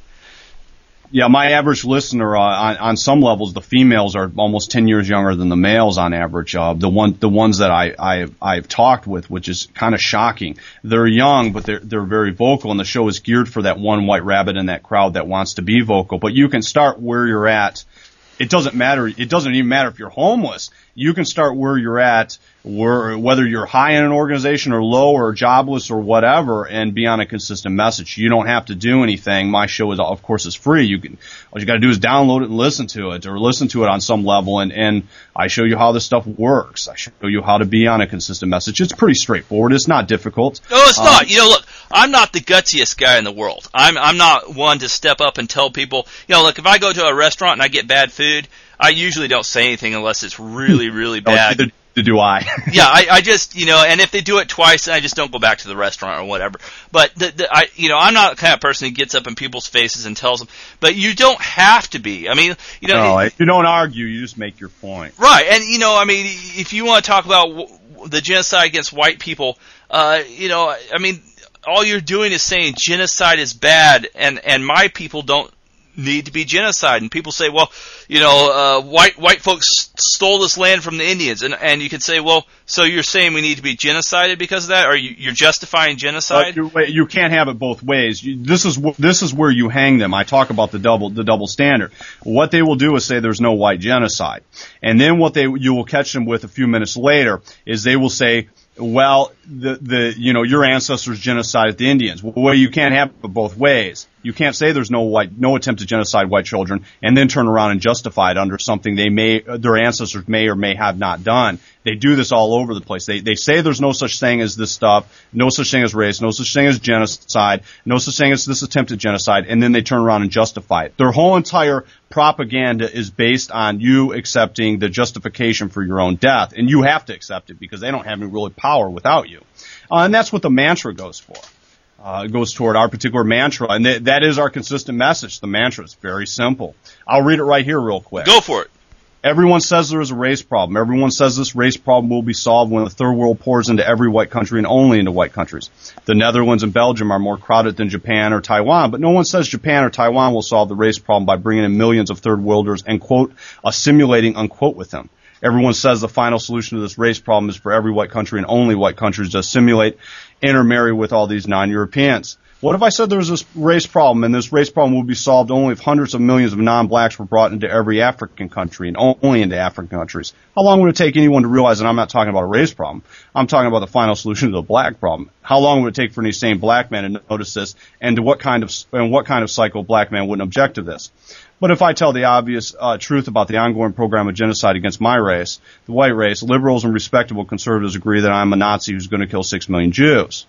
Yeah, my average listener, uh, on, on some levels, the females are almost ten years younger than the males on average. Uh, the one, the ones that I, I, I've talked with, which is kind of shocking. They're young, but they're, they're very vocal, and the show is geared for that one white rabbit in that crowd that wants to be vocal. But you can start where you're at. It doesn't matter. It doesn't even matter if you're homeless. You can start where you're at, where, whether you're high in an organization or low or jobless or whatever, and be on a consistent message. You don't have to do anything. My show is, of course, is free. You can, all you got to do is download it and listen to it, or listen to it on some level. And, and I show you how this stuff works. I show you how to be on a consistent message. It's pretty straightforward. It's not difficult. No, it's um, not. You know, look, I'm not the gutsiest guy in the world. I'm, I'm not one to step up and tell people, you know, look, if I go to a restaurant and I get bad food, I usually don't say anything unless it's really, really bad. Neither do I. yeah, I, I just, you know, and if they do it twice, I just don't go back to the restaurant or whatever. But, the, the, I, you know, I'm not the kind of person who gets up in people's faces and tells them. But you don't have to be. I mean, you know. No, it, if you don't argue, you just make your point. Right. And, you know, I mean, if you want to talk about w- the genocide against white people, uh, you know, I mean, all you're doing is saying genocide is bad and, and my people don't need to be genocide. And people say, well, you know, uh, white white folks stole this land from the Indians, and and you can say, well, so you're saying we need to be genocided because of that, or you, you're justifying genocide? Uh, you, you can't have it both ways. You, this is this is where you hang them. I talk about the double the double standard. What they will do is say there's no white genocide, and then what they you will catch them with a few minutes later is they will say, well, the the you know your ancestors genocided the Indians. Well, you can't have it both ways. You can't say there's no white, no attempt to genocide white children, and then turn around and justify it under something they may, their ancestors may or may have not done. They do this all over the place. They they say there's no such thing as this stuff, no such thing as race, no such thing as genocide, no such thing as this attempted genocide, and then they turn around and justify it. Their whole entire propaganda is based on you accepting the justification for your own death, and you have to accept it because they don't have any really power without you. Uh, and that's what the mantra goes for. Uh, it goes toward our particular mantra, and th- that is our consistent message. The mantra is very simple. I'll read it right here real quick. Go for it. Everyone says there is a race problem. Everyone says this race problem will be solved when the third world pours into every white country and only into white countries. The Netherlands and Belgium are more crowded than Japan or Taiwan, but no one says Japan or Taiwan will solve the race problem by bringing in millions of third worlders and, quote, assimilating, unquote, with them. Everyone says the final solution to this race problem is for every white country and only white countries to assimilate, intermarry with all these non-Europeans. What if I said there was this race problem, and this race problem would be solved only if hundreds of millions of non-blacks were brought into every African country and only into African countries? How long would it take anyone to realize that I'm not talking about a race problem? I'm talking about the final solution to the black problem. How long would it take for any sane black man to notice this, and to what kind of and what kind of psycho black man wouldn't object to this? But if I tell the obvious uh, truth about the ongoing program of genocide against my race, the white race, liberals and respectable conservatives agree that I'm a Nazi who's going to kill six million Jews.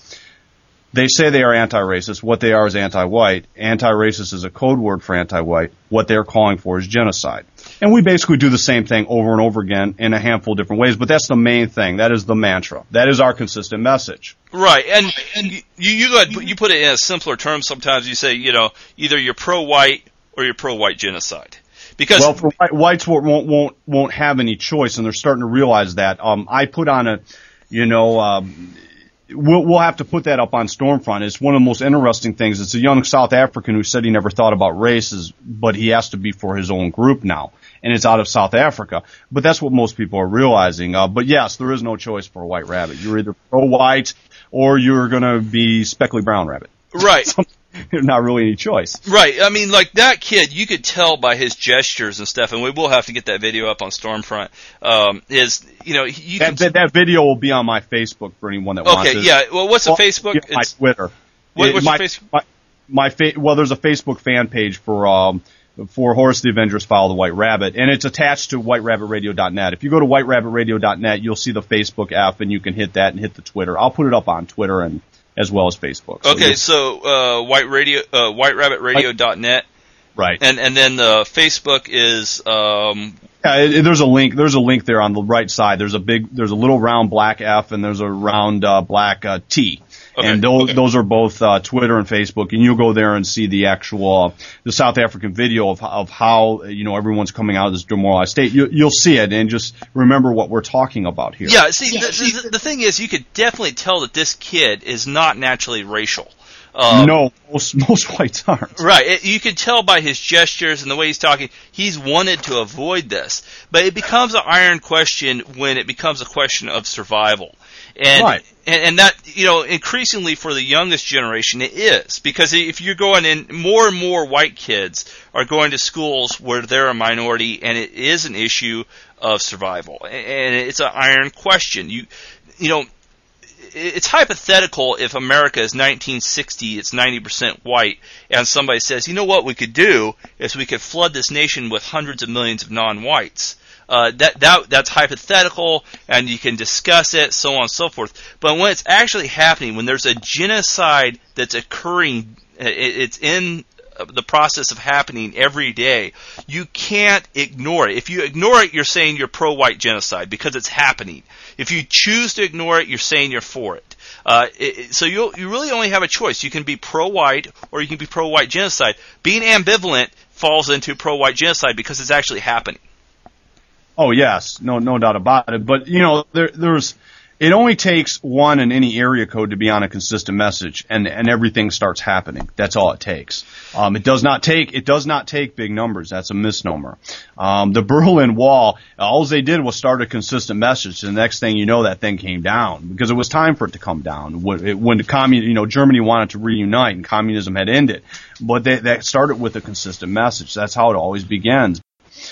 They say they are anti-racist. What they are is anti-white. Anti-racist is a code word for anti-white. What they're calling for is genocide. And we basically do the same thing over and over again in a handful of different ways, but that's the main thing. That is the mantra. That is our consistent message. Right, and, and you you, go ahead, you put it in a simpler term sometimes. You say, you know, either you're pro-white or you're pro-white genocide. Because well, for white, whites won't, won't won't have any choice, and they're starting to realize that. Um, I put on a, you know, um, we'll we'll have to put that up on Stormfront. It's one of the most interesting things. It's a young South African who said he never thought about races, but he has to be for his own group now, and it's out of South Africa. But that's what most people are realizing. Uh, but yes, there is no choice for a white rabbit. You're either pro-white or you're going to be speckly brown rabbit. Right. So, there's not really any choice. Right. I mean, like, that kid, you could tell by his gestures and stuff, and we will have to get that video up on Stormfront, um, is, you know, you that, can... That, that video will be on my Facebook for anyone that okay, wants it. Okay, yeah. Well, what's the Facebook? Yeah, my it's, Twitter. What, what's my, your Facebook? My, my fa- well, there's a Facebook fan page for, um, for Horus the Avenger's Follow the White Rabbit, and it's attached to white rabbit radio dot net. If you go to white rabbit radio dot net, you'll see the Facebook app, and you can hit that and hit the Twitter. I'll put it up on Twitter and as well as Facebook. So okay, so uh, white radio, uh, white rabbit radio dot net, right? And and then the Facebook is um, Yeah, it, it, there's a link. There's a link there on the right side. There's a big, there's a little round black F, and there's a round uh, black uh, T. Okay. And those, okay. those are both uh, Twitter and Facebook, and you'll go there and see the actual uh, the South African video of of how you know everyone's coming out of this demoralized state. You, you'll see it, and just remember what we're talking about here. Yeah, see, yeah, the, the, the thing is, you could definitely tell that this kid is not naturally racial. Um, no, most, most whites aren't. Right. It, you can tell by his gestures and the way he's talking, he's wanted to avoid this. But it becomes an iron question when it becomes a question of survival. And, right. and, and that, you know, increasingly for the youngest generation, it is. Because if you're going in, more and more white kids are going to schools where they're a minority, and it is an issue of survival. And it's an iron question. You, you know, it's hypothetical if America is nineteen sixty, it's ninety percent white, and somebody says, you know what we could do is we could flood this nation with hundreds of millions of non-whites. Uh, that, that, that's hypothetical, and you can discuss it, so on and so forth. But when it's actually happening, when there's a genocide that's occurring, it, it's in the process of happening every day, you can't ignore it. If you ignore it, you're saying you're pro-white genocide because it's happening. If you choose to ignore it, you're saying you're for it. Uh, it so you you really only have a choice. You can be pro-white or you can be pro-white genocide. Being ambivalent falls into pro-white genocide because it's actually happening. Oh yes, no no doubt about it. But you know, there there's it only takes one in any area code to be on a consistent message, and and everything starts happening. That's all it takes. Um, it does not take it does not take big numbers. That's a misnomer. Um, the Berlin Wall, all they did was start a consistent message. And the next thing you know, that thing came down because it was time for it to come down. When, it, when the commun, you know, Germany wanted to reunite and communism had ended, but they, that started with a consistent message. That's how it always begins.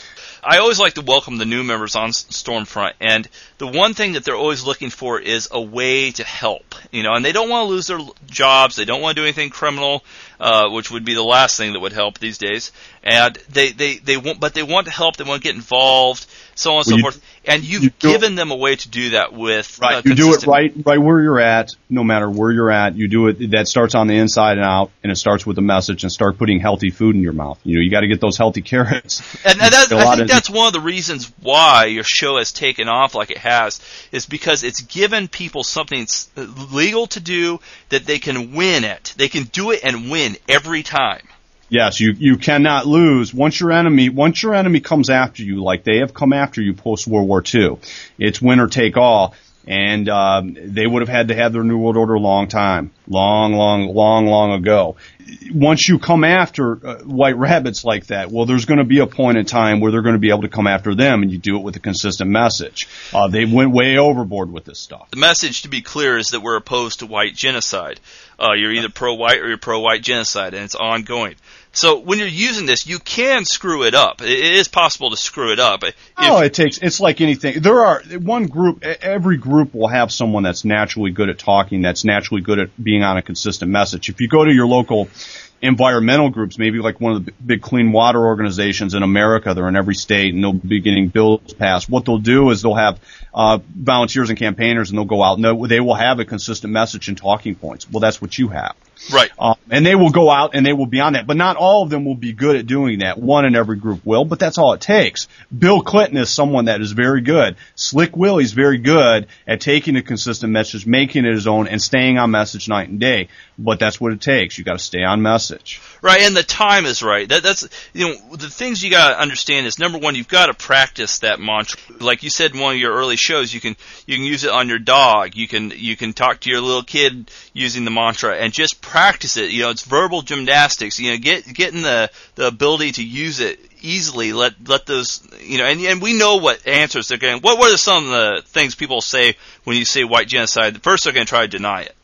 I always like to welcome the new members on Stormfront, and the one thing that they're always looking for is a way to help, you know, and they don't want to lose their jobs, they don't want to do anything criminal, uh, which would be the last thing that would help these days, and they, they, they want, but they want to help, they want to get involved, so on and so you, forth, and you've you given them a way to do that with right. Uh, you do it right, right where you're at, no matter where you're at. You do it. That starts on the inside and out, and it starts with a message. And start putting healthy food in your mouth. You know, you got to get those healthy carrots. And, and that, I think that's one of the reasons why your show has taken off like it has, is because it's given people something legal to do that they can win at. They can do it and win every time. Yes, you, you cannot lose. Once your enemy, once your enemy comes after you, like they have come after you post World War Two, it's win or take all. And um, they would have had to have their New World Order a long time, long, long, long, long ago. Once you come after uh, white rabbits like that, well, there's going to be a point in time where they're going to be able to come after them, and you do it with a consistent message. Uh, they went way overboard with this stuff. The message, to be clear, is that we're opposed to white genocide. Uh, you're either pro-white or you're pro-white genocide, and it's ongoing. So when you're using this, you can screw it up. It is possible to screw it up. If, oh, it takes. It's like anything. There are one group. Every group will have someone that's naturally good at talking. That's naturally good at being on a consistent message. If you go to your local environmental groups, maybe like one of the big clean water organizations in America, they're in every state, and they'll be getting bills passed. What they'll do is they'll have uh, volunteers and campaigners, and they'll go out and they will have a consistent message and talking points. Well, that's what you have. Right. Um, and they will go out and they will be on that. But not all of them will be good at doing that. One in every group will, but that's all it takes. Bill Clinton is someone that is very good. Slick Willie's very good at taking a consistent message, making it his own, and staying on message night and day. But that's what it takes. You got to stay on message. Right, and the time is right. That, that's, you know, the things you got to understand is, number one, you've got to practice that mantra. Like you said in one of your early shows, you can you can use it on your dog. You can you can talk to your little kid using the mantra and just practice it. You know, it's verbal gymnastics. You know, get getting the the ability to use it easily. Let let those, you know, and and we know what answers they're going. What what are some of the things people say when you say white genocide? First, they're going to try to deny it.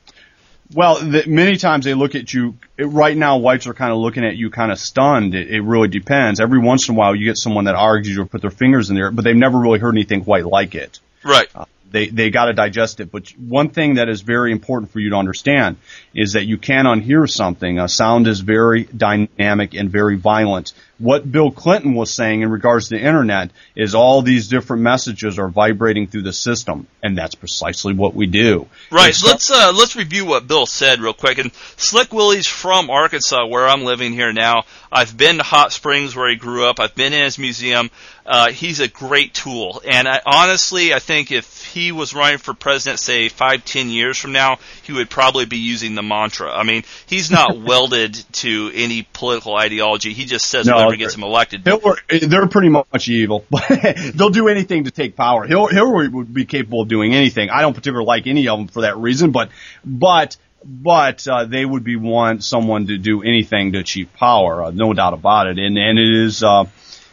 Well, the, many times they look at you, it, right now whites are kind of looking at you kind of stunned. It, it really depends. Every once in a while you get someone that argues or put their fingers in there, but they've never really heard anything quite like it. Right. Uh, they they got to digest it. But one thing that is very important for you to understand is that you can unhear something. Uh, sound is very dynamic and very violent. What Bill Clinton was saying in regards to the internet is all these different messages are vibrating through the system, and that's precisely what we do. Right. Let's uh, let's review what Bill said real quick. And Slick Willie's from Arkansas, where I'm living here now. I've been to Hot Springs, where he grew up. I've been in his museum. uh, he's a great tool. And I, honestly, I think if he was running for president, say five, ten years from now, he would probably be using the mantra. I mean, he's not welded to any political ideology. He just says no, whatever gets him elected. They're pretty much evil. They'll do anything to take power. Hillary would be capable of doing anything. I don't particularly like any of them for that reason, but but but uh, they would be want someone to do anything to achieve power, uh, no doubt about it. And and it is uh,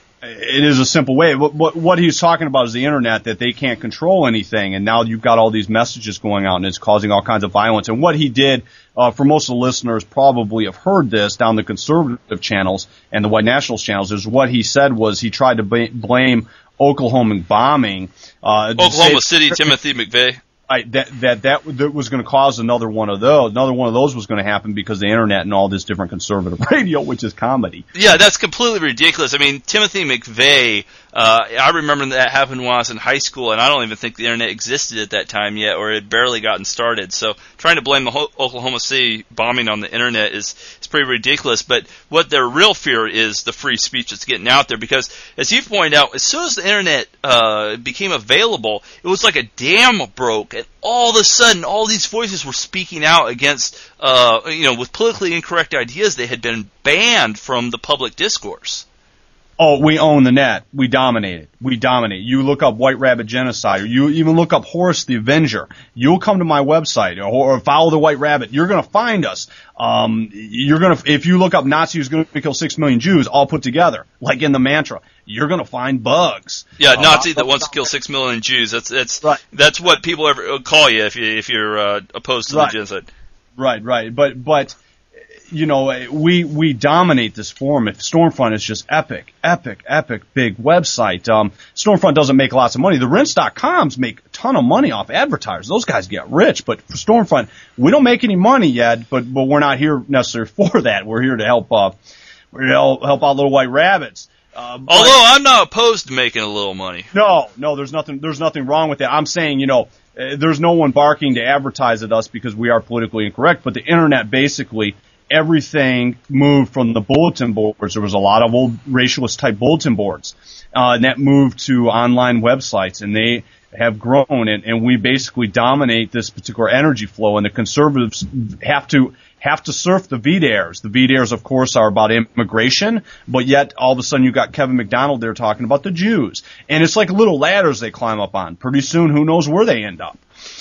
it is a simple way. What, what what he's talking about is the internet, that they can't control anything, and now you've got all these messages going out, and it's causing all kinds of violence. And what he did, uh, for most of the listeners probably have heard this down the conservative channels and the white nationalist channels, is what he said was he tried to b- blame Oklahoma bombing. Uh, Oklahoma City, Timothy McVeigh. I, that, that, that, that was going to cause another one of those. Another one of those was going to happen because of the internet and all this different conservative radio, which is comedy. Yeah, that's completely ridiculous. I mean, Timothy McVeigh, uh, I remember that happened when I was in high school, and I don't even think the internet existed at that time yet, or it had barely gotten started. So trying to blame the whole Oklahoma City bombing on the internet is, is pretty ridiculous. But what their real fear is the free speech that's getting out there, because as you pointed out, as soon as the internet, uh, became available, it was like a dam broke. And all of a sudden, all these voices were speaking out against, uh, you know, with politically incorrect ideas that had been banned from the public discourse. Oh, we own the net. We dominate it. We dominate. You look up White Rabbit Genocide, or you even look up Horus the Avenger. You'll come to my website, or, or follow the White Rabbit. You're going to find us. Um, you're going to, if you look up Nazi who's going to kill six million Jews, all put together, like in the mantra, you're going to find bugs. Yeah, uh, Nazi that wants to kill six million Jews. That's that's right. That's what people ever call you if you if you're uh, opposed to right. the genocide. Right, right. But but. You know, we, we dominate this forum. If Stormfront is just epic, epic, epic, big website. Um, Stormfront doesn't make lots of money. The Rinse dot coms make a ton of money off advertisers. Those guys get rich. But for Stormfront, we don't make any money yet, but, but we're not here necessarily for that. We're here to help, uh, we're here to help, help out little white rabbits. Uh, Although I'm not opposed to making a little money. No, no, there's nothing, there's nothing wrong with that. I'm saying, you know, uh, there's no one barking to advertise at us because we are politically incorrect, but the internet basically, everything moved from the bulletin boards. There was a lot of old racialist type bulletin boards, uh, and that moved to online websites, and they have grown, and, and we basically dominate this particular energy flow, and the conservatives have to have to surf the V DAREs. The V DAREs, of course, are about immigration, but yet all of a sudden you got Kevin McDonald there talking about the Jews, and it's like little ladders they climb up on. Pretty soon, who knows where they end up.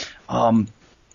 Um,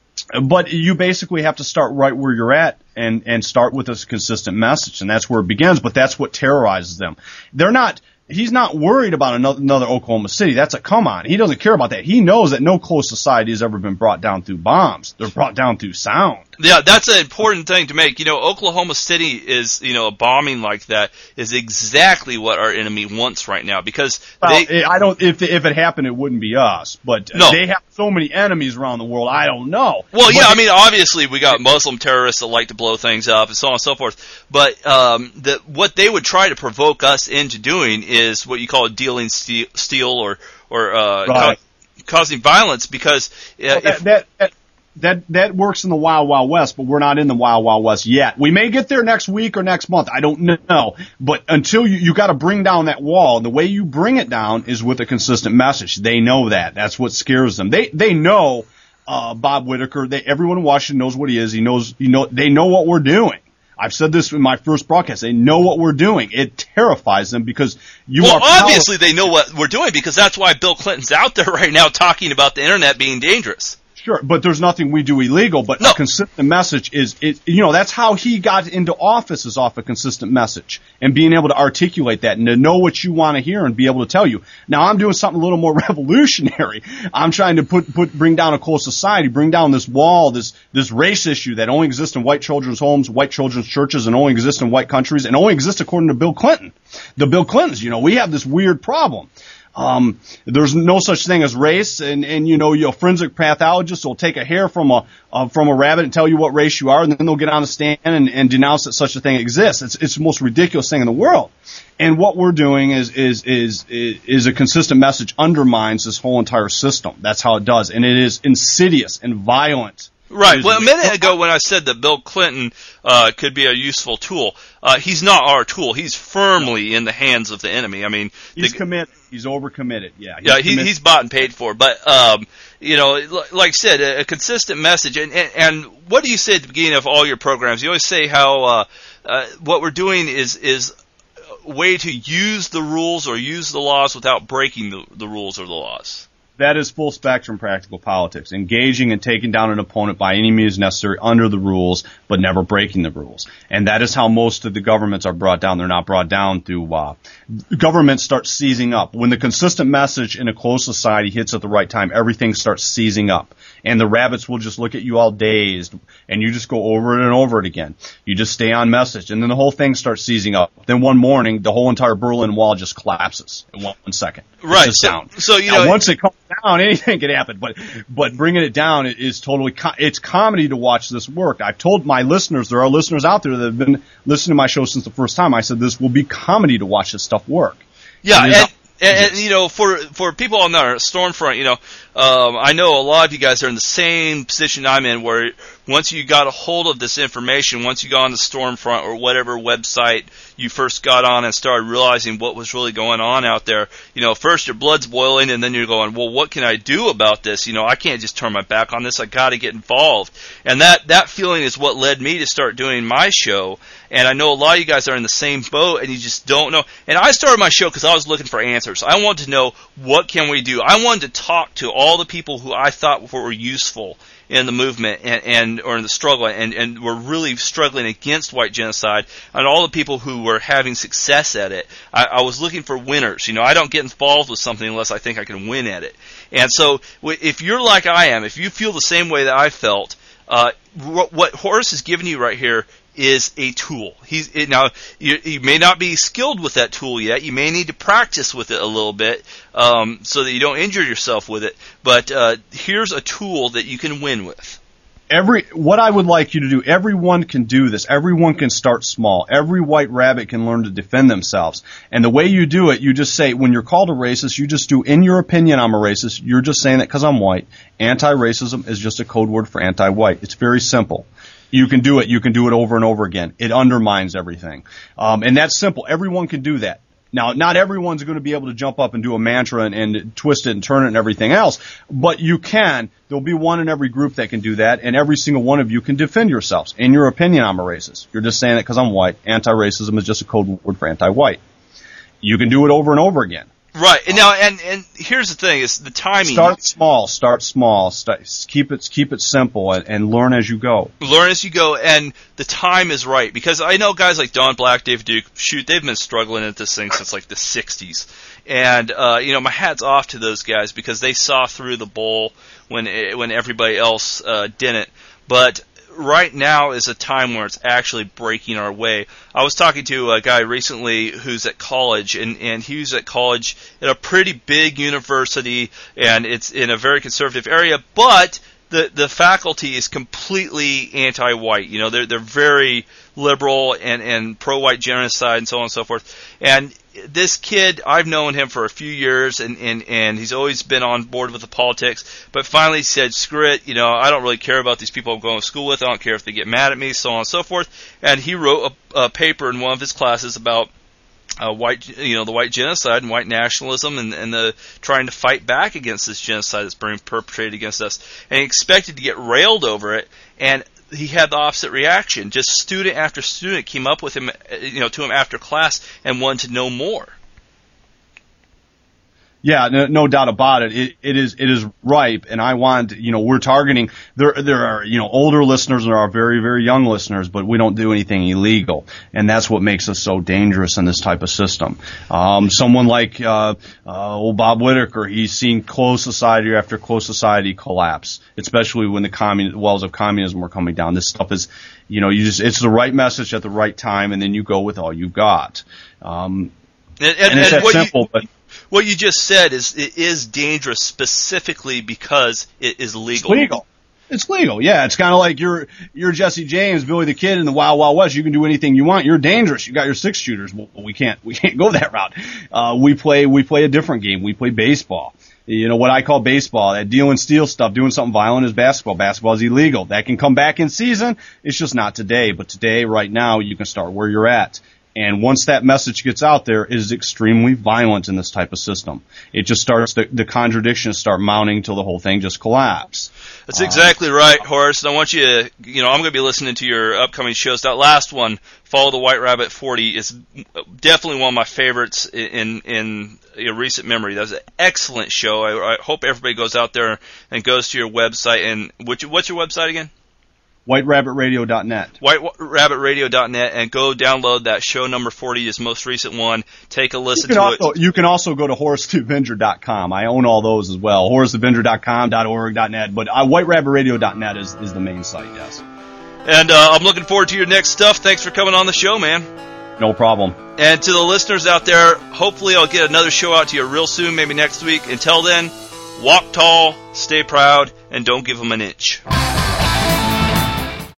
But you basically have to start right where you're at and, and start with a consistent message, and that's where it begins, but that's what terrorizes them. They're not, he's not worried about another, another Oklahoma City. That's a come on. He doesn't care about that. He knows that no closed society has ever been brought down through bombs. They're brought down through sound. Yeah, that's an important thing to make. You know, Oklahoma City is, you know, a bombing like that is exactly what our enemy wants right now, because well, they, I don't, if, if it happened, it wouldn't be us, but no. They have so many enemies around the world, I don't know. Well, but yeah, I mean, obviously we got Muslim terrorists that like to blow things up and so on and so forth, but, um, the, what they would try to provoke us into doing is what you call dealing steel, steel or, or, uh, right. ca- causing violence, because, uh, well, that, if, that, that That that works in the Wild Wild West, but we're not in the Wild Wild West yet. We may get there next week or next month. I don't know. But until you, you got to bring down that wall. The way you bring it down is with a consistent message. They know that. That's what scares them. They they know uh, Bob Whitaker. They, everyone in Washington knows what he is. He knows. You know. They know what we're doing. I've said this in my first broadcast. They know what we're doing. It terrifies them because you well, are. Well, obviously they know what we're doing, because that's why Bill Clinton's out there right now talking about the internet being dangerous. Sure, but there's nothing we do illegal, but no. A consistent message is, it, you know, that's how he got into office, is off a consistent message and being able to articulate that and to know what you want to hear and be able to tell you. Now, I'm doing something a little more revolutionary. I'm trying to put, put, bring down a closed society, bring down this wall, this, this race issue that only exists in white children's homes, white children's churches, and only exists in white countries, and only exists according to Bill Clinton. The Bill Clintons, you know, we have this weird problem. Um, there's no such thing as race, and, and you know, your forensic pathologist will take a hair from a uh, from a rabbit and tell you what race you are, and then they'll get on a stand and, and denounce that such a thing exists. It's it's the most ridiculous thing in the world. And what we're doing is is is is, is a consistent message undermines this whole entire system. That's how it does, and it is insidious and violent. Right. Well, a minute ago when I said that Bill Clinton uh, could be a useful tool, uh, he's not our tool. He's firmly in the hands of the enemy. I mean, he's the, committed. He's overcommitted. Yeah. He's yeah. He, he's bought and paid for. But um, you know, like I said, a, a consistent message. And, and and what do you say at the beginning of all your programs? You always say how uh, uh, what we're doing is is a way to use the rules or use the laws without breaking the, the rules or the laws. That is full spectrum practical politics, engaging and taking down an opponent by any means necessary under the rules, but never breaking the rules. And that is how most of the governments are brought down. They're not brought down through, uh, governments start seizing up. When the consistent message in a closed society hits at the right time, everything starts seizing up. And the rabbits will just look at you all dazed, and you just go over it and over it again. You just stay on message, and then the whole thing starts seizing up. Then one morning, the whole entire Berlin Wall just collapses in one second. Right. It's a sound. So, so you now, know, once it comes down, anything can happen. But but bringing it down is totally co- it's comedy to watch this work. I've told my listeners, there are listeners out there that have been listening to my show since the first time. I said this will be comedy to watch this stuff work. Yeah, and, and, and, and you know, for for people on the Stormfront, you know, um, I know a lot of you guys are in the same position I'm in, where once you got a hold of this information, once you got on the Stormfront or whatever website you first got on and started realizing what was really going on out there, you know, first your blood's boiling, and then you're going, well, what can I do about this? You know, I can't just turn my back on this. I got to get involved. And that that feeling is what led me to start doing my show. And I know a lot of you guys are in the same boat, and you just don't know. And I started my show because I was looking for answers. I wanted to know, what can we do? I wanted to talk to all the people who I thought were useful in the movement and, and or in the struggle and, and were really struggling against white genocide, and all the people who were having success at it. I, I was looking for winners. You know, I don't get involved with something unless I think I can win at it. And so if you're like I am, if you feel the same way that I felt, uh, what Horace has given you right here is a tool. He's it, now you, you may not be skilled with that tool yet. You may need to practice with it a little bit um, so that you don't injure yourself with it. But uh, here's a tool that you can win with. Every what I would like you to do, everyone can do this. Everyone can start small. Every white rabbit can learn to defend themselves. And the way you do it, you just say, when you're called a racist, you just do, in your opinion, I'm a racist. You're just saying that because I'm white. Anti-racism is just a code word for anti-white. It's very simple. You can do it. You can do it over and over again. It undermines everything. Um, and that's simple. Everyone can do that. Now, not everyone's going to be able to jump up and do a mantra and, and twist it and turn it and everything else, but you can. There'll be one in every group that can do that, and every single one of you can defend yourselves. In your opinion, I'm a racist. You're just saying it because I'm white. Anti-racism is just a code word for anti-white. You can do it over and over again. Right. And now, and, and here's the thing, is the timing. Start small, start small, start, keep it, keep it simple, and, and learn as you go. Learn as you go, and the time is right. Because I know guys like Don Black, Dave Duke, shoot, they've been struggling at this thing since like the sixties. And, uh, you know, my hat's off to those guys because they saw through the bull when, when everybody else, uh, didn't. But right now is a time where it's actually breaking our way. I was talking to a guy recently who's at college, and, and he was at college at a pretty big university, and it's in a very conservative area, but the the faculty is completely anti-white. You know, they're they're very liberal and, and pro-white genocide and so on and so forth. And this kid, I've known him for a few years, and, and, and he's always been on board with the politics, but finally he said, screw it, you know, I don't really care about these people I'm going to school with, I don't care if they get mad at me, so on and so forth. And he wrote a, a paper in one of his classes about uh, white, you know, the white genocide and white nationalism and, and the trying to fight back against this genocide that's being perpetrated against us. And he expected to get railed over it, and he had the opposite reaction. Just student after student came up with him, you know, to him after class and wanted to know more. Yeah, no, no doubt about it. It, it is, it is ripe, and I want, you know, we're targeting, there, there are, you know, older listeners and there are very, very young listeners, but we don't do anything illegal. And that's what makes us so dangerous in this type of system. Um, someone like, uh, uh, old Bob Whitaker, he's seen closed society after closed society collapse, especially when the commun- wells of communism were coming down. This stuff is, you know, you just, it's the right message at the right time, and then you go with all you've got. Um, and, and, and it's and that simple, you- but. What you just said is it is dangerous specifically because it is legal. It's legal. It's legal. Yeah, it's kind of like you're you're Jesse James, Billy the Kid in the Wild Wild West. You can do anything you want. You're dangerous. You got your six shooters. Well, we can't we can't go that route. Uh, we play we play a different game. We play baseball. You know, what I call baseball, that dealing steel stuff, doing something violent is basketball. Basketball is illegal. That can come back in season. It's just not today. But today, right now, you can start where you're at. And once that message gets out there, it is extremely violent in this type of system. It just starts, the, the contradictions start mounting until the whole thing just collapses. That's exactly uh, right, Horace. And I want you to, you know, I'm going to be listening to your upcoming shows. That last one, Follow the White Rabbit forty, is definitely one of my favorites in, in, in recent memory. That was an excellent show. I, I hope everybody goes out there and goes to your website. And which, what's your website again? white rabbit radio dot net. white rabbit radio dot net, and go download that show number forty, his most recent one. Take a listen to also, it. You can also go to horace the avenger dot com. I own all those as well. horace the avenger dot com, .org, .net. But uh, white rabbit radio dot net is, is the main site, yes. And uh, I'm looking forward to your next stuff. Thanks for coming on the show, man. No problem. And to the listeners out there, hopefully I'll get another show out to you real soon, maybe next week. Until then, walk tall, stay proud, and don't give them an inch.